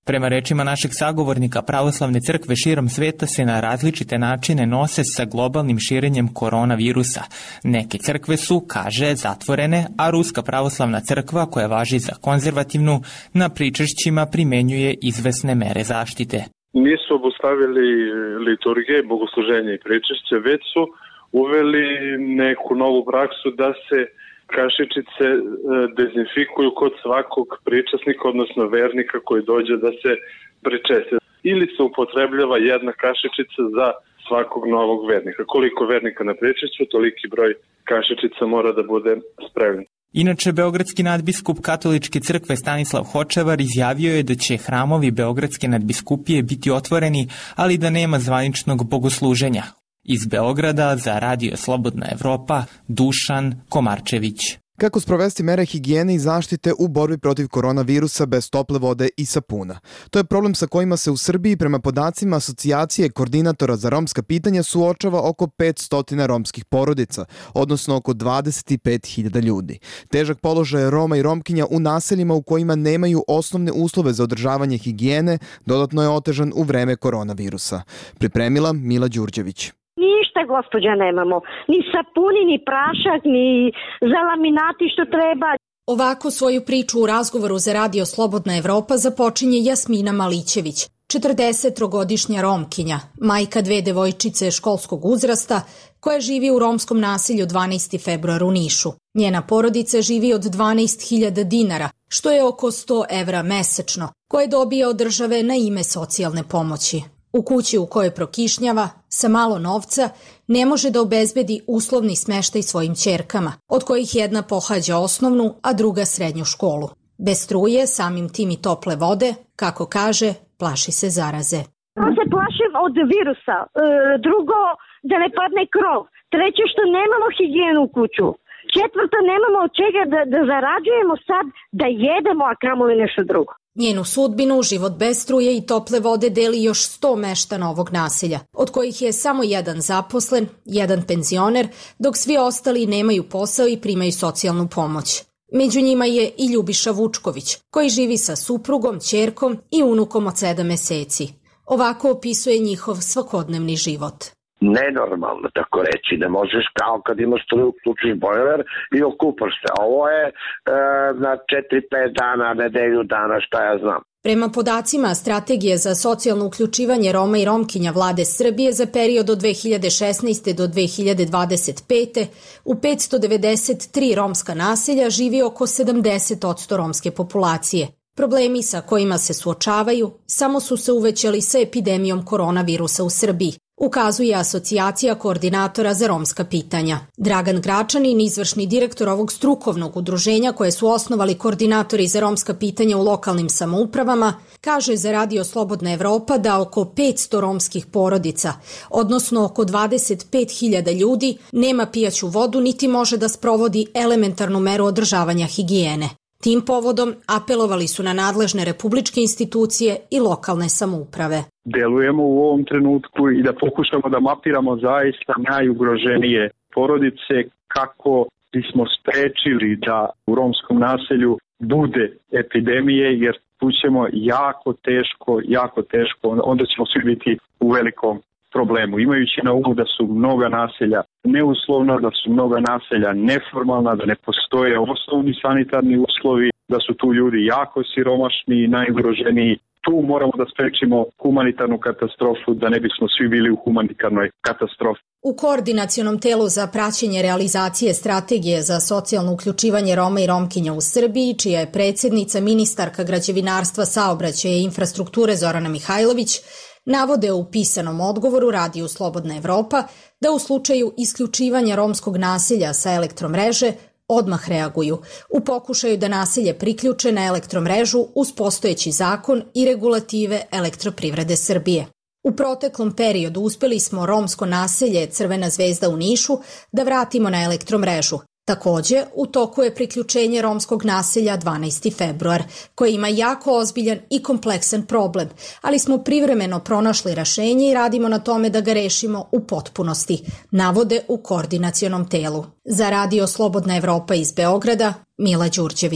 Prema rečima našeg sagovornika, pravoslavne crkve širom sveta se na različite načine nose sa globalnim širenjem koronavirusa. Neke crkve su, kaže, zatvorene, a Ruska pravoslavna crkva, koja važi za konzervativnu, na pričešćima primenjuje izvesne mere zaštite. Nisu obustavili liturgije, bogosluženje i pričešće, već su uveli neku novu praksu da se kašičice dezinfikuju kod svakog pričasnika, odnosno vernika koji dođe da se pričesti. Ili se upotrebljava jedna kašičica za svakog novog vernika. Koliko vernika na pričešću, toliki broj kašičica mora da bude spremljen. Inače, beogradski nadbiskup katoličke crkve Stanislav Hočevar izjavio je da će hramovi beogradske nadbiskupije biti otvoreni, ali da nema zvaničnog bogosluženja. Iz Beograda za Radio Slobodna Evropa, Dušan Komarčević. Kako sprovesti mere higijene i zaštite u borbi protiv koronavirusa bez tople vode i sapuna? To je problem sa kojima se u Srbiji prema podacima Asocijacije koordinatora za romska pitanja suočava oko petsto romskih porodica, odnosno oko dvadeset pet hiljada ljudi. Težak položaj Roma i Romkinja u naseljima u kojima nemaju osnovne uslove za održavanje higijene dodatno je otežan u vreme koronavirusa. Pripremila Mila Đurđević. Ništa, gospođa, nemamo. Ni sapuni, ni prašak, ni za laminati što treba. Ovako svoju priču u razgovoru za Radio Slobodna Evropa započinje Jasmina Malićević, četrdesettrogodišnja Romkinja, majka dve devojčice školskog uzrasta, koja živi u romskom naselju dvanaesti februar u Nišu. Njena porodica živi od dvanaest hiljada dinara, što je oko sto evra mesečno, koje dobija od države na ime socijalne pomoći. U kući u kojoj prokišnjava, sa malo novca, ne može da obezbedi uslovni smeštaj svojim ćerkama, od kojih jedna pohađa osnovnu, a druga srednju školu. Bez struje, samim tim i tople vode, kako kaže, plaši se zaraze. Ja se plašim od virusa, drugo da ne padne krov, treće što nemamo higijenu u kuću, četvrto nemamo od čega da, da zarađujemo sad da jedemo, a kamoli nešto drugo. Njenu sudbinu, život bez struje i tople vode deli još sto meštana ovog naselja, od kojih je samo jedan zaposlen, jedan penzioner, dok svi ostali nemaju posao i primaju socijalnu pomoć. Među njima je i Ljubiša Vučković, koji živi sa suprugom, ćerkom i unukom od sedam meseci. Ovako opisuje njihov svakodnevni život. Nenormalno, tako reći, ne možeš kao kad imaš struju, uključiš bojler i okupaš se. Ovo je e, na četiri pet dana, nedelju dana, šta ja znam. Prema podacima Strategije za socijalno uključivanje Roma i Romkinja Vlade Srbije za period od dve hiljade šesnaeste do dve hiljade dvadeset pete u petsto devedeset tri romska naselja živi oko sedamdeset posto romske populacije. Problemi sa kojima se suočavaju samo su se uvećali sa epidemijom koronavirusa u Srbiji, ukazuje Asocijacija koordinatora za romska pitanja. Dragan Gračanin, izvršni direktor ovog strukovnog udruženja koje su osnovali koordinatori za romska pitanja u lokalnim samoupravama, kaže za Radio Slobodna Evropa da oko petsto romskih porodica, odnosno oko dvadeset pet hiljada ljudi, nema pijaću vodu niti može da sprovodi elementarnu meru održavanja higijene. Tim povodom apelovali su na nadležne republičke institucije i lokalne samouprave. Delujemo u ovom trenutku i da pokušamo da mapiramo zaista najugroženije porodice kako bismo sprečili da u romskom naselju bude epidemije, jer tu ćemo jako teško, jako teško, onda ćemo svi biti u velikom problemu. Imajući na umu da su mnoga naselja neuslovna, da su mnoga naselja neformalna, da ne postoje osnovni sanitarni uslovi, da su tu ljudi jako siromašni i najugroženiji. Tu moramo da sprečimo humanitarnu katastrofu, da ne bismo svi bili u humanitarnoj katastrofi. U Koordinacionom telu za praćenje realizacije Strategije za socijalno uključivanje Roma i Romkinja u Srbiji, čija je predsjednica ministarka građevinarstva, saobraćaja i infrastrukture Zorana Mihajlović, navode u pisanom odgovoru Radiju Slobodna Evropa da u slučaju isključivanja romskog naselja sa elektromreže odmah reaguju u pokušaju da naselje priključe na elektromrežu uz postojeći zakon i regulative Elektroprivrede Srbije. U proteklom periodu uspeli smo romsko naselje Crvena zvezda u Nišu da vratimo na elektromrežu. Takođe, u toku je priključenje romskog naselja dvanaesti februar, koje ima jako ozbiljan i kompleksan problem, ali smo privremeno pronašli rešenje i radimo na tome da ga rešimo u potpunosti, navode u Koordinacionom telu. Za Radio Slobodna Evropa iz Beograda, Mila Đurđević.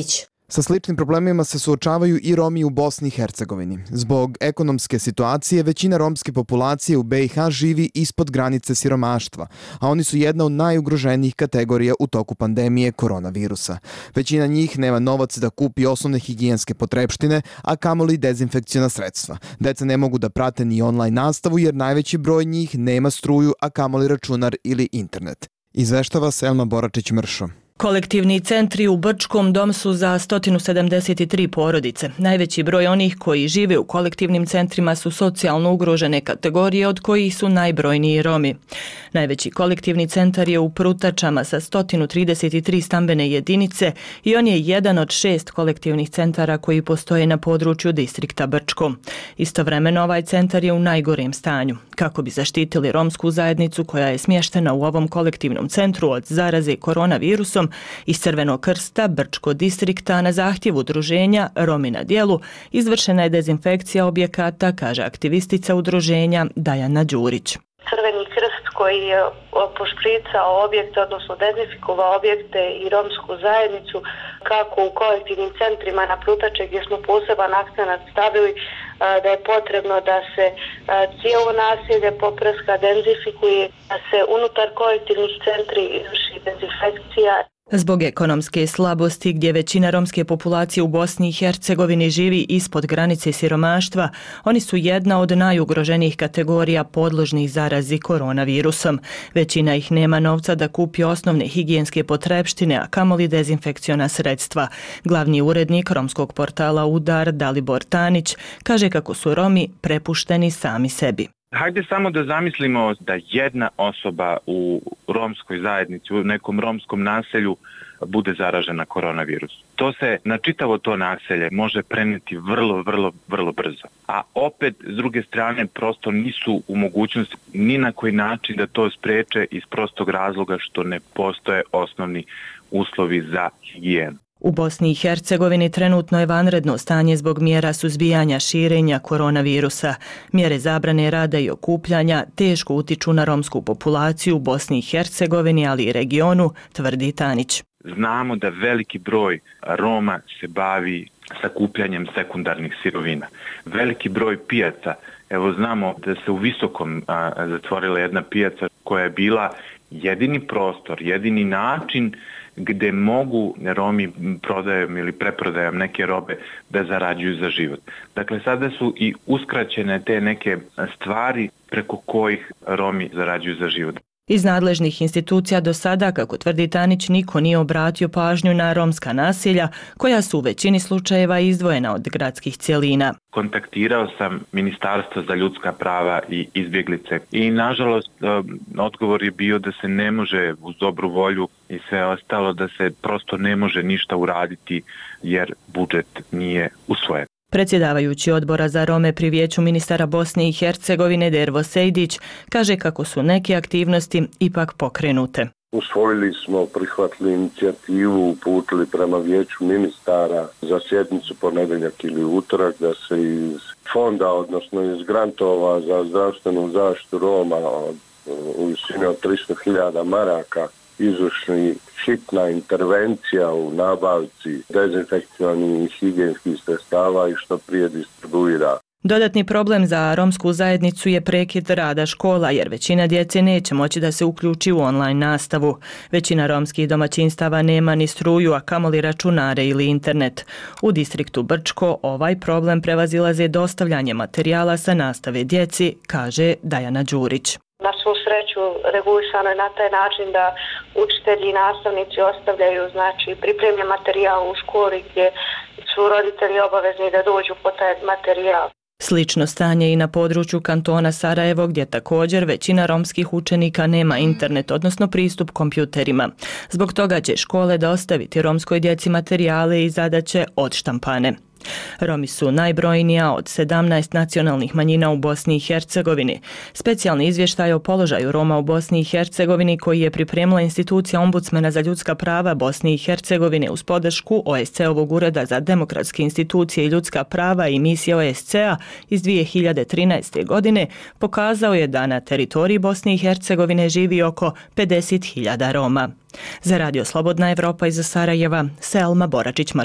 Sa sličnim problemima se suočavaju i Romi u Bosni i Hercegovini. Zbog ekonomske situacije većina romske populacije u B i H živi ispod granice siromaštva, a oni su jedna od najugroženijih kategorija u toku pandemije koronavirusa. Većina njih nema novac da kupi osnovne higijenske potrepštine, a kamoli dezinfekciona sredstva. Deca ne mogu da prate ni online nastavu jer najveći broj njih nema struju, a kamoli računar ili internet. Izveštava Selma Boračić-Mršo. Kolektivni centri u Brčkom dom su za sto sedamdeset tri porodice. Najveći broj onih koji žive u kolektivnim centrima su socijalno ugrožene kategorije, od kojih su najbrojniji Romi. Najveći kolektivni centar je u Prutačama sa sto trideset tri stambene jedinice i on je jedan od šest kolektivnih centara koji postoje na području distrikta Brčko. Istovremeno ovaj centar je u najgorem stanju. Kako bi zaštitili romsku zajednicu koja je smještena u ovom kolektivnom centru od zaraze koronavirusom, iz Crvenog krsta Brčko distrikta na zahtjev udruženja Romi na djelu izvršena je dezinfekcija objekata, kaže aktivistica udruženja Dajana Đurić. Crveni krst koji je pošpricao objekte, odnosno dezinfikovao objekte i romsku zajednicu, kako u kolektivnim centrima na Prutače gdje smo poseban akcenat stavili da je potrebno da se cijelo naselje poprska, dezinfikuje, da se unutar kolektivnih centri izvrši dezinfekcija. Zbog ekonomske slabosti gdje većina romske populacije u Bosni i Hercegovini živi ispod granice siromaštva, oni su jedna od najugroženijih kategorija podložnih zarazi koronavirusom. Većina ih nema novca da kupi osnovne higijenske potrepštine, a kamoli dezinfekciona sredstva. Glavni urednik romskog portala Udar, Dalibor Tanić, kaže kako su Romi prepušteni sami sebi. Hajde samo da zamislimo da jedna osoba u romskoj zajednici, u nekom romskom naselju bude zaražena koronavirusom. To se na čitavo to naselje može prenijeti vrlo, vrlo, vrlo brzo. A opet, s druge strane, prosto nisu u mogućnosti ni na koji način da to spreče iz prostog razloga što ne postoje osnovni uslovi za higijenu. U Bosni i Hercegovini trenutno je vanredno stanje zbog mjera suzbijanja širenja koronavirusa. Mjere zabrane rada i okupljanja teško utiču na romsku populaciju u Bosni i Hercegovini, ali i regionu, tvrdi Tanić. Znamo da veliki broj Roma se bavi sakupljanjem sekundarnih sirovina. Veliki broj pijaca, evo znamo da se u Visokom a, zatvorila jedna pijaca koja je bila jedini prostor, jedini način gdje mogu Romi prodajom ili preprodajom neke robe da zarađuju za život. Dakle, sada su i uskraćene te neke stvari preko kojih Romi zarađuju za život. Iz nadležnih institucija do sada, kako tvrdi Tanić, niko nije obratio pažnju na romska naselja, koja su u većini slučajeva izdvojena od gradskih cjelina. Kontaktirao sam Ministarstvo za ljudska prava i izbjeglice i nažalost odgovor je bio da se ne može uz dobru volju i sve ostalo, da se prosto ne može ništa uraditi jer budžet nije usvojen. Predsjedavajući odbora za Rome pri Vijeću ministara Bosne i Hercegovine Dervo Sejdić kaže kako su neke aktivnosti ipak pokrenute. Usvojili smo, prihvatili inicijativu, uputili prema Vijeću ministara za sjednicu ponedjeljak ili utorak da se iz fonda, odnosno iz grantova za zdravstvenu zaštitu Roma u visini od tristo hiljada maraka izvrši hitna intervencija u nabavci dezinfekcionih i higijenskih sredstava i što prije distribuira. Dodatni problem za romsku zajednicu je prekid rada škola, jer većina djece neće moći da se uključi u online nastavu. Većina romskih domaćinstava nema ni struju, a kamoli računare ili internet. U distriktu Brčko ovaj problem prevazilaze dostavljanje materijala sa nastave djeci, kaže Dajana Đurić. Na svu sreću regulisano je na taj način da učitelji i nastavnici ostavljaju znači pripremljen materijal u školi gdje su roditelji obavezni da dođu po taj materijal. Slično stanje i na području kantona Sarajevo, gdje također većina romskih učenika nema internet, odnosno pristup kompjuterima. Zbog toga će škole dostaviti romskoj djeci materijale i zadaće odštampane. Romi su najbrojnija od sedamnaest nacionalnih manjina u Bosni i Hercegovini. Specijalni izvještaj o položaju Roma u Bosni i Hercegovini koji je pripremila institucija Ombudsmana za ljudska prava Bosne i Hercegovine uz podršku O S C ovog Ureda za demokratske institucije i ljudska prava i misije O S C-a iz dvije hiljade trinaeste. godine pokazao je da na teritoriji Bosne i Hercegovine živi oko pedeset hiljada Roma. Za Radio Slobodna Evropa iz Sarajeva, Selma Boračić-Mršo.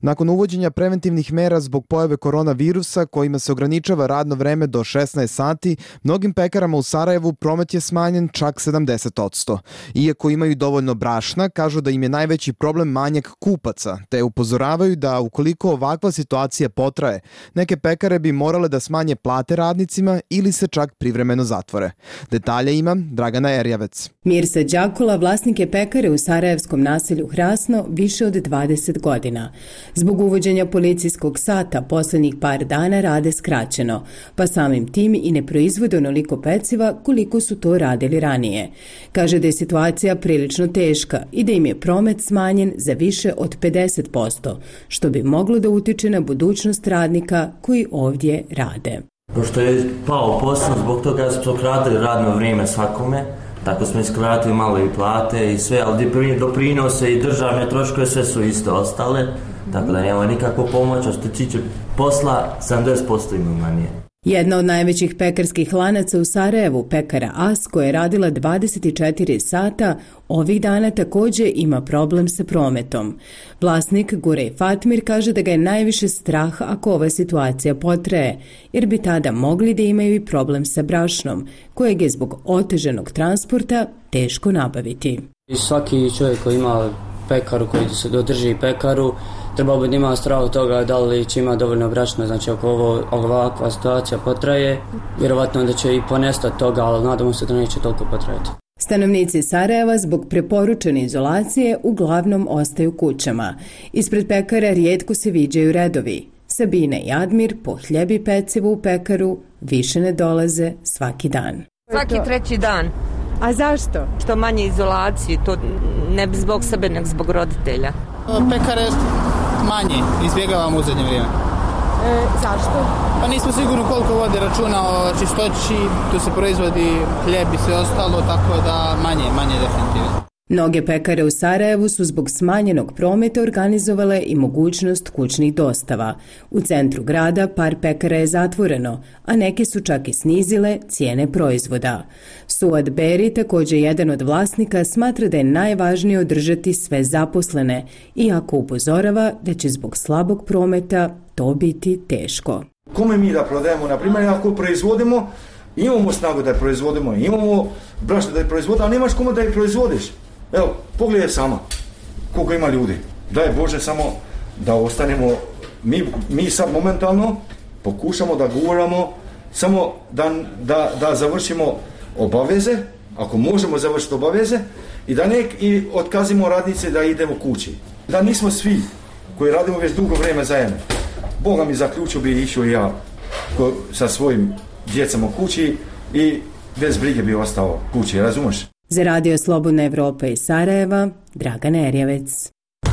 Nakon uvođenja preventivnih mera zbog pojave koronavirusa kojima se ograničava radno vreme do šesnaest sati, mnogim pekarama u Sarajevu promet je smanjen čak sedamdeset posto. Iako imaju dovoljno brašna, kažu da im je najveći problem manjak kupaca, te upozoravaju da ukoliko ovakva situacija potraje, neke pekare bi morale da smanje plate radnicima ili se čak privremeno zatvore. Detalje ima Dragana Erjavec. Mirsa Đakula vlasnik je pekare u sarajevskom naselju Hrasno više od dvadeset godina. Zbog uvođenja policijskog sata posljednjih par dana rade skraćeno, pa samim tim i ne proizvode onoliko peciva koliko su to radili ranije. Kaže da je situacija prilično teška i da im je promet smanjen za više od pedeset posto, što bi moglo da utiče na budućnost radnika koji ovdje rade. Pošto je pao posao, zbog toga smo skratili radno vrijeme svakome, tako smo iskratili malo i plate i sve, ali doprinose i državne troškove sve su isto ostale, tako da nema nikakvu pomoć, a što se tiče posla, sedamdeset posto ima manje. Jedna od najvećih pekarskih lanaca u Sarajevu, pekara As, koja je radila dvadeset četiri sata, ovih dana također ima problem sa prometom. Vlasnik Gurej Fatmir kaže da ga je najviše strah ako ova situacija potraje, jer bi tada mogli da imaju i problem sa brašnom, kojeg je zbog oteženog transporta teško nabaviti. I svaki čovjek koji ima pekaru, koji se dodrži pekaru, trebao bi da ima strah od toga da li će ima dovoljno brašna, znači ako ovo, ovakva situacija potraje, vjerovatno da će i ponestati toga, ali nadamo se da neće toliko potrajati. Stanovnici Sarajeva zbog preporučene izolacije uglavnom ostaju kućama. Ispred pekara rijetko se viđaju redovi. Sabina i Admir po hljeb i pecivo u pekaru više ne dolaze svaki dan. Svaki treći dan. A zašto? Što manje izolacije, to ne zbog sebe, nego zbog roditelja. Pekare manje, izbjegavamo u zadnje vrijeme. E, zašto? Pa nismo sigurni koliko vode računa o čistoći, tu se proizvodi hljeb i sve ostalo, tako da manje, manje definitivno. Mnoge pekare u Sarajevu su zbog smanjenog prometa organizovale i mogućnost kućnih dostava. U centru grada par pekara je zatvoreno, a neke su čak i snizile cijene proizvoda. Suad Beri, također jedan od vlasnika, smatra da je najvažnije održati sve zaposlene, iako upozorava da će zbog slabog prometa to biti teško. Kome mi da prodajemo, na primjer, ako proizvodimo, imamo snagu da je proizvodimo, imamo brašno da je proizvodimo, ali nemaš kome da je proizvodiš. Evo, pogledaj sama koliko ima ljudi. Daj Bože samo da ostanemo, mi, mi sad momentalno pokušamo da guramo, samo da, da, da završimo obaveze, ako možemo završiti obaveze, i da nek i otkazimo radnice da idemo kući. Da nismo svi koji radimo već dugo vrijeme zajedno. Boga mi zaključio bi išao i ja ko, sa svojim djecama kući i bez brige bi ostao kući, razumeš? Za Radio Slobodna Evropa iz Sarajeva, Dragana Erjavec.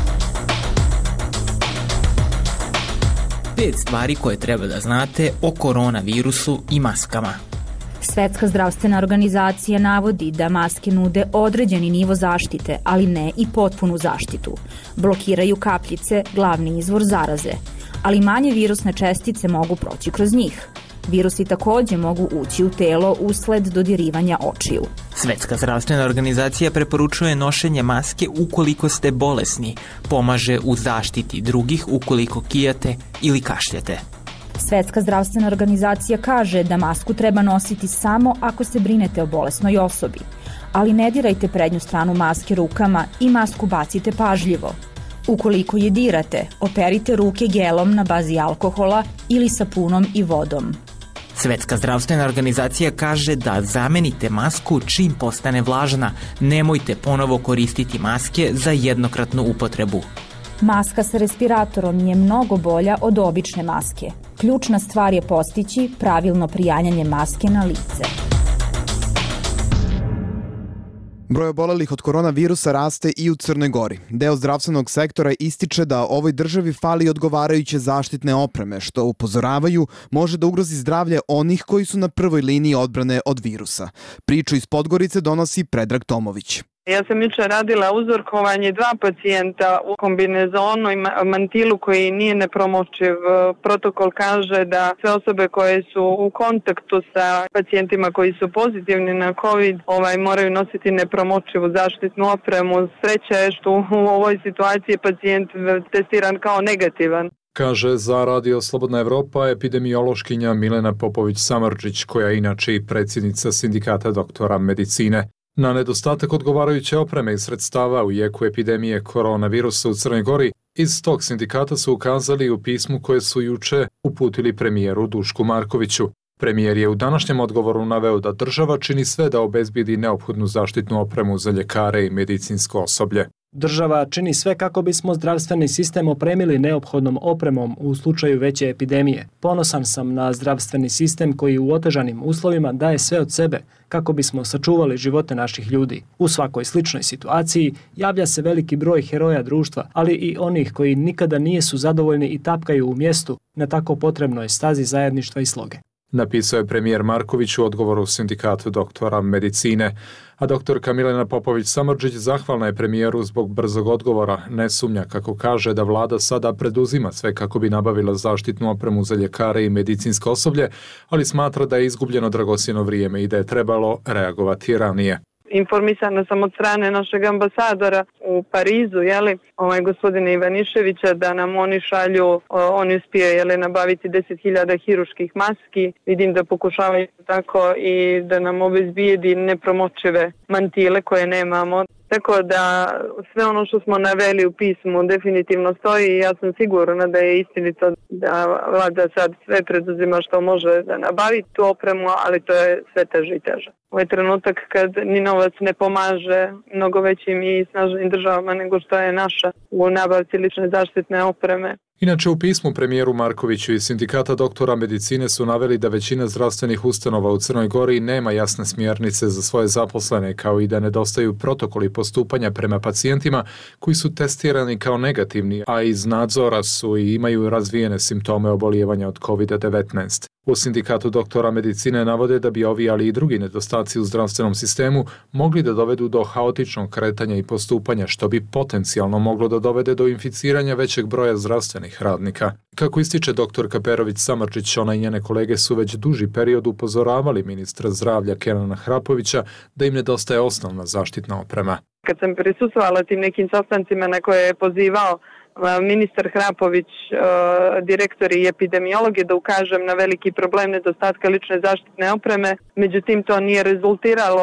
Pet stvari koje treba da znate o koronavirusu i maskama. Svetska zdravstvena organizacija navodi da maske nude određeni nivo zaštite, ali ne i potpunu zaštitu. Blokiraju kapljice, glavni izvor zaraze, ali manje virusne čestice mogu proći kroz njih. Virusi također mogu ući u telo usled dodirivanja očiju. Svetska zdravstvena organizacija preporučuje nošenje maske ukoliko ste bolesni, pomaže u zaštiti drugih ukoliko kijate ili kašljete. Svetska zdravstvena organizacija kaže da masku treba nositi samo ako se brinete o bolesnoj osobi, ali ne dirajte prednju stranu maske rukama i masku bacite pažljivo. Ukoliko je dirate, operite ruke gelom na bazi alkohola ili sapunom i vodom. Svetska zdravstvena organizacija kaže da zamenite masku čim postane vlažna, nemojte ponovo koristiti maske za jednokratnu upotrebu. Maska sa respiratorom je mnogo bolja od obične maske. Ključna stvar je postići pravilno prijanjanje maske na lice. Broj obolelih od koronavirusa raste i u Crnoj Gori. Deo zdravstvenog sektora ističe da ovoj državi fali odgovarajuće zaštitne opreme, što upozoravaju može da ugrozi zdravlje onih koji su na prvoj liniji odbrane od virusa. Priču iz Podgorice donosi Predrag Tomović. Ja sam jučer radila uzorkovanje dva pacijenta u kombinezonu i mantilu koji nije nepromočiv. Protokol kaže da sve osobe koje su u kontaktu sa pacijentima koji su pozitivni na COVID ovaj, moraju nositi nepromočivu zaštitnu opremu. Sreća je što u ovoj situaciji je pacijent testiran kao negativan. Kaže za Radio Slobodna Evropa epidemiološkinja Milena Popović-Samardžić, koja je inače i predsjednica Sindikata doktora medicine. Na nedostatak odgovarajuće opreme i sredstava u jeku epidemije koronavirusa u Crnoj Gori, iz tog sindikata su ukazali u pismu koje su juče uputili premijeru Dušku Markoviću. Premijer je u današnjem odgovoru naveo da država čini sve da obezbijedi neophodnu zaštitnu opremu za ljekare i medicinsko osoblje. Država čini sve kako bismo zdravstveni sistem opremili neophodnom opremom u slučaju veće epidemije. Ponosan sam na zdravstveni sistem koji u otežanim uslovima daje sve od sebe kako bismo sačuvali živote naših ljudi. U svakoj sličnoj situaciji javlja se veliki broj heroja društva, ali i onih koji nikada nijesu zadovoljni i tapkaju u mjestu na tako potrebnoj stazi zajedništva i sloge. Napisao je premijer Marković u odgovoru Sindikatu doktora medicine, a doktorka Milena Popović-Samardžić zahvalna je premijeru zbog brzog odgovora. Ne sumnja, kako kaže, da vlada sada preduzima sve kako bi nabavila zaštitnu opremu za ljekare i medicinsko osoblje, ali smatra da je izgubljeno dragocjeno vrijeme i da je trebalo reagovati ranije. Informisana sam od strane našeg ambasadora u Parizu, jeli, ovaj gospodina Ivaniševića, da nam oni šalju, oni uspije jeli, nabaviti deset hiljada hiruških maski. Vidim da pokušavaju tako i da nam obezbijedi nepromočive mantile koje nemamo. Tako da sve ono što smo naveli u pismu definitivno stoji i ja sam sigurna da je istinito da vlada sad sve preduzima što može da nabavi tu opremu, ali to je sve teže i teže. Ovo je trenutak kad ni novac ne pomaže mnogo većim i snažnim državama nego što je naša u nabavci lične zaštitne opreme. Inače, u pismu premijeru Markoviću i Sindikata doktora medicine su naveli da većina zdravstvenih ustanova u Crnoj Gori nema jasne smjernice za svoje zaposlene, kao i da nedostaju protokoli postupanja prema pacijentima koji su testirani kao negativni, a iz nadzora su i imaju razvijene simptome obolijevanja od kovid devetnaest. U Sindikatu doktora medicine navode da bi ovi, ali i drugi nedostaci u zdravstvenom sistemu mogli da dovedu do haotičnog kretanja i postupanja, što bi potencijalno moglo da dovede do inficiranja većeg broja zdravstvenih radnika. Kako ističe doktorka Perović-Samardžić, ona i njene kolege su već duži period upozoravali ministra zdravlja Kenana Hrapovića da im nedostaje osnovna zaštitna oprema. Kad sam prisustvovala tim nekim sastancima na koje je pozivao ministar Hrapović, direktori i epidemiologi, da ukažem na veliki problem nedostatka lične zaštitne opreme. Međutim, to nije rezultiralo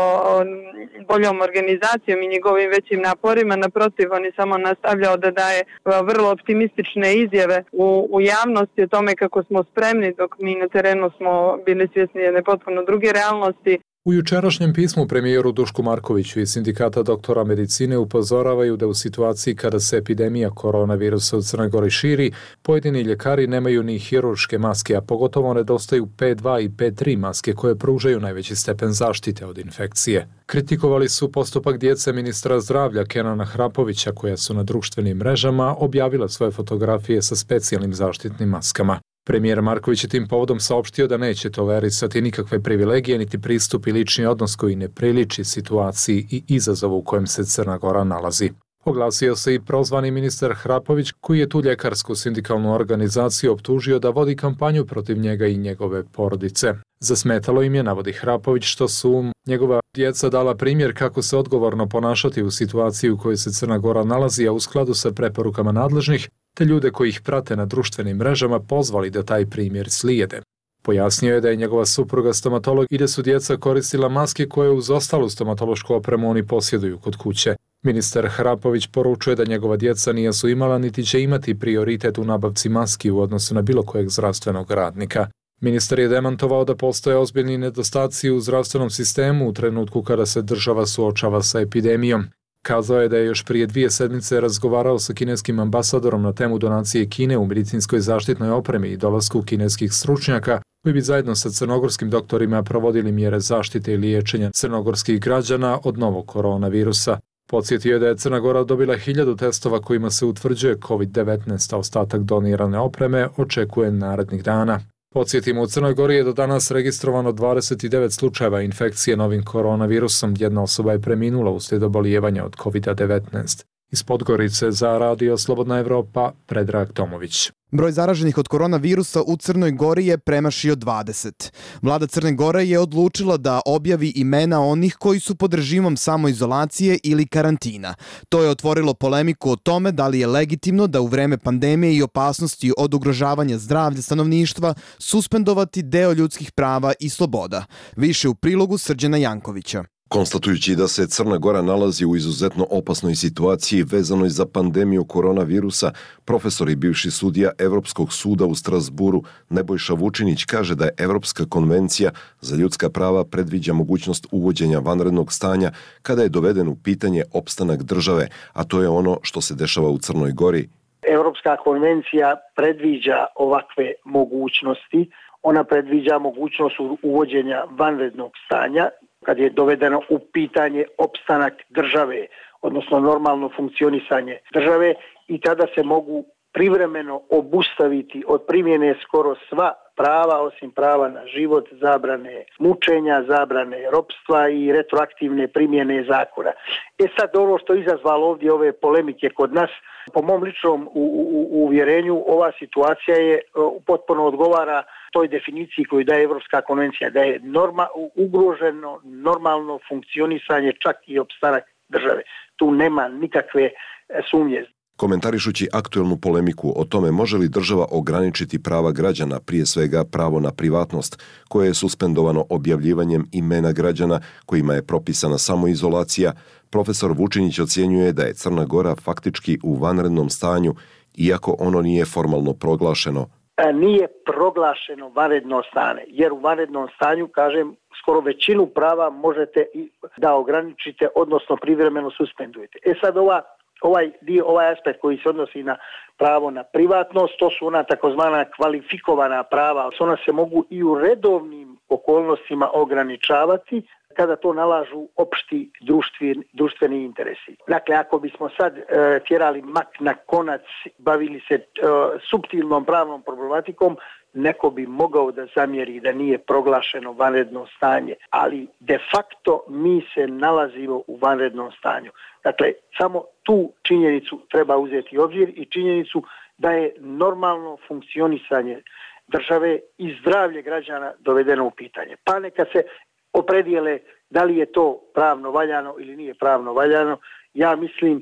boljom organizacijom i njegovim većim naporima. Naprotiv, on je samo nastavljao da daje vrlo optimistične izjave u, u javnosti o tome kako smo spremni, dok mi na terenu smo bili svjesni jedne potpuno druge realnosti. U jučerašnjem pismu premijeru Dušku Markoviću i Sindikata doktora medicine upozoravaju da u situaciji kada se epidemija koronavirusa u Crnoj Gori širi, pojedini ljekari nemaju ni hirurške maske, a pogotovo nedostaju P dva i P tri maske koje pružaju najveći stepen zaštite od infekcije. Kritikovali su postupak djece ministra zdravlja Kenana Hrapovića, koja su na društvenim mrežama objavila svoje fotografije sa specijalnim zaštitnim maskama. Premijer Marković je tim povodom saopštio da neće tolerisati nikakve privilegije niti pristup i lični odnos koji ne priliči situaciji i izazovu u kojem se Crna Gora nalazi. Oglasio se i prozvani ministar Hrapović, koji je tu ljekarsku sindikalnu organizaciju optužio da vodi kampanju protiv njega i njegove porodice. Zasmetalo im je, navodi Hrapović, što su njegova djeca dala primjer kako se odgovorno ponašati u situaciji u kojoj se Crna Gora nalazi, a u skladu sa preporukama nadležnih, te ljude koji ih prate na društvenim mrežama pozvali da taj primjer slijede. Pojasnio je da je njegova supruga stomatolog i da su djeca koristila maske koje uz ostalu stomatološku opremu oni posjeduju kod kuće. Ministar Hrapović poručuje da njegova djeca nisu imala niti će imati prioritet u nabavci maski u odnosu na bilo kojeg zdravstvenog radnika. Ministar je demantovao da postoje ozbiljni nedostaci u zdravstvenom sistemu u trenutku kada se država suočava sa epidemijom. Kazao je da je još prije dvije sedmice razgovarao sa kineskim ambasadorom na temu donacije Kine u medicinskoj zaštitnoj opremi i dolasku kineskih stručnjaka koji bi zajedno sa crnogorskim doktorima provodili mjere zaštite i liječenja crnogorskih građana od novog koronavirusa. Podsjetio je da je Crna Gora dobila hiljadu testova kojima se utvrđuje kovid devetnaest, a ostatak donirane opreme očekuje narednih dana. Podsjetimo, u Crnoj Gori je do danas registrovano dvadeset devet slučajeva infekcije novim koronavirusom. Jedna osoba je preminula uslijed obolijevanja od kovid devetnaest. Iz Podgorice za Radio Slobodna Evropa, Predrag Tomović. Broj zaraženih od koronavirusa u Crnoj Gori je premašio dvadeset. Vlada Crne Gore je odlučila da objavi imena onih koji su pod režimom samoizolacije ili karantina. To je otvorilo polemiku o tome da li je legitimno da u vreme pandemije i opasnosti od ugrožavanja zdravlja stanovništva suspendovati deo ljudskih prava i sloboda. Više u prilogu Srđana Jankovića. Konstatujući da se Crna Gora nalazi u izuzetno opasnoj situaciji vezanoj za pandemiju koronavirusa, profesor i bivši sudija Evropskog suda u Strasburu Nebojša Vučinić kaže da je Evropska konvencija za ljudska prava predviđa mogućnost uvođenja vanrednog stanja kada je doveden u pitanje opstanak države, a to je ono što se dešava u Crnoj Gori. Evropska konvencija predviđa ovakve mogućnosti. Ona predviđa mogućnost uvođenja vanrednog stanja kad je dovedeno u pitanje opstanak države, odnosno normalno funkcionisanje države, i tada se mogu privremeno obustaviti od primjene skoro sva prava, osim prava na život, zabrane mučenja, zabrane ropstva i retroaktivne primjene zakona. E sad, ono što je izazvalo ovdje ove polemike kod nas, po mom ličnom uvjerenju, ova situacija je potpuno odgovara toj definiciji koju daje Evropska konvencija, da je norma, ugroženo normalno funkcionisanje, čak i opstanak države. Tu nema nikakve sumnje. Komentarišući aktuelnu polemiku o tome može li država ograničiti prava građana, prije svega pravo na privatnost, koje je suspendovano objavljivanjem imena građana kojima je propisana samoizolacija, profesor Vučinić ocjenjuje da je Crna Gora faktički u vanrednom stanju, iako ono nije formalno proglašeno. Nije proglašeno vanredno stanje, jer u vanrednom stanju, kažem, skoro većinu prava možete da ograničite, odnosno privremeno suspendujete. E sad ova Ovaj dio, ovaj aspekt koji se odnosi na pravo na privatnost, to su ona takozvana kvalifikovana prava. Ona se mogu i u redovnim okolnostima ograničavati kada to nalažu opšti društveni, društveni interesi. Dakle, ako bismo sad e, tjerali mak na konac, bavili se e, suptilnom pravnom problematikom, neko bi mogao da zamjeri da nije proglašeno vanredno stanje, ali de facto mi se nalazimo u vanrednom stanju. Dakle, samo tu činjenicu treba uzeti u obzir i činjenicu da je normalno funkcionisanje države i zdravlje građana dovedeno u pitanje. Pa neka se opredijele da li je to pravno valjano ili nije pravno valjano. Ja mislim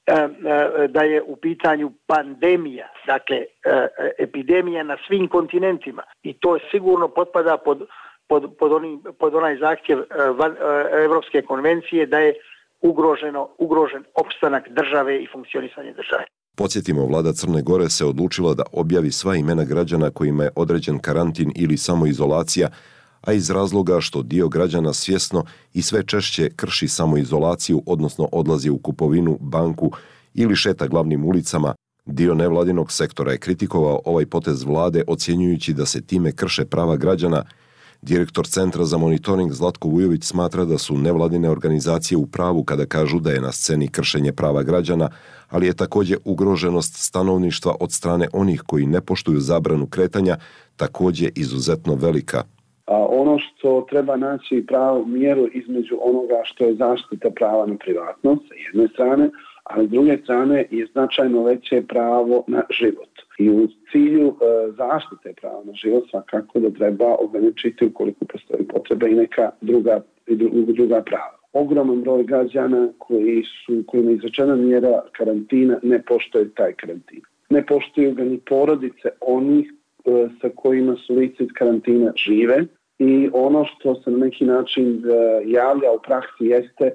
da je u pitanju pandemija, dakle epidemija na svim kontinentima, i to sigurno potpada pod, pod, pod, oni, pod onaj zahtjev Evropske konvencije da je ugroženo, ugrožen opstanak države i funkcionisanje države. Podsjetimo, vlada Crne Gore se odlučila da objavi sva imena građana kojima je određen karantin ili samoizolacija, a iz razloga što dio građana svjesno i sve češće krši samoizolaciju, odnosno odlazi u kupovinu, banku ili šeta glavnim ulicama, dio nevladinog sektora je kritikovao ovaj potez vlade, ocjenjujući da se time krše prava građana. Direktor Centra za monitoring Zlatko Vujović smatra da su nevladine organizacije u pravu kada kažu da je na sceni kršenje prava građana, ali je također ugroženost stanovništva od strane onih koji ne poštuju zabranu kretanja također izuzetno velika. A ono što treba naći pravu mjeru između onoga što je zaštita prava na privatnost sa jedne strane, a s druge strane je značajno veće pravo na život. I u cilju e, zaštite prava na život svakako da treba ograničiti ukoliko postoji potreba i neka druga, i druga prava. Ogroman broj građana koji su, kojima je izrečena mjera karantina ne poštuju taj karantin. Ne poštuju ga ni porodice onih e, sa kojima su lice iz karantina žive, i ono što se na neki način e, javlja u praksi jeste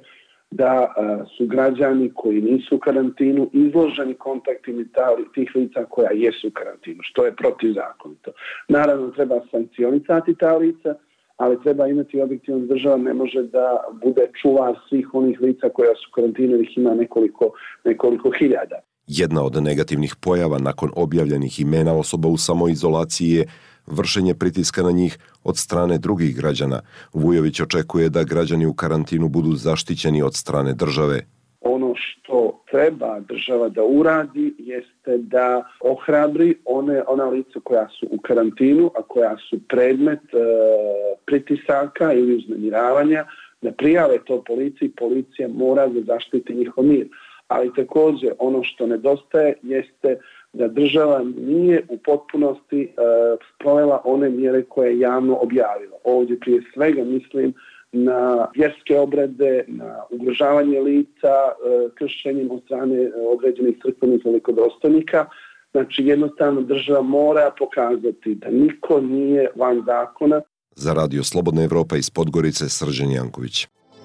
da a, su građani koji nisu u karantinu izloženi kontaktima tih lica koja jesu u karantinu, što je protivzakonito. Naravno, treba sankcionisati ta lica, ali treba imati objektivno, država ne može da bude čuvar svih onih lica koja su u karantinu, ih ima nekoliko, nekoliko hiljada. Jedna od negativnih pojava nakon objavljenih imena osoba u samoizolaciji je vršenje pritiska na njih od strane drugih građana. Vujović očekuje da građani u karantinu budu zaštićeni od strane države. Ono što treba država da uradi jeste da ohrabri one, ona lica koja su u karantinu, a koja su predmet e, pritisaka ili uznemiravanja, da prijave to policiji, policija mora da zaštiti njihov mir. Ali također ono što nedostaje jeste da država nije u potpunosti e, sprovela one mjere koje je javno objavila. Ovdje prije svega mislim na vjerske obrede, na ugrožavanje lica, e, kršenjem od strane određenih crkvenih velikodostojnika. Znači jednostavno država mora pokazati da niko nije van zakona. Za Radio Slobodna Evropa iz Podgorice, Srđan Janković.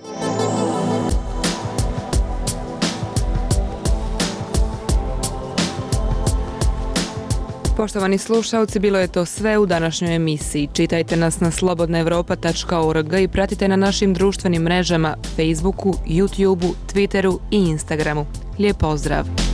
Poštovani slušalci, bilo je to sve u današnjoj emisiji. Čitajte nas na slobodna evropa tačka org i pratite na našim društvenim mrežama Facebooku, YouTubeu, Twitteru i Instagramu. Lijep pozdrav!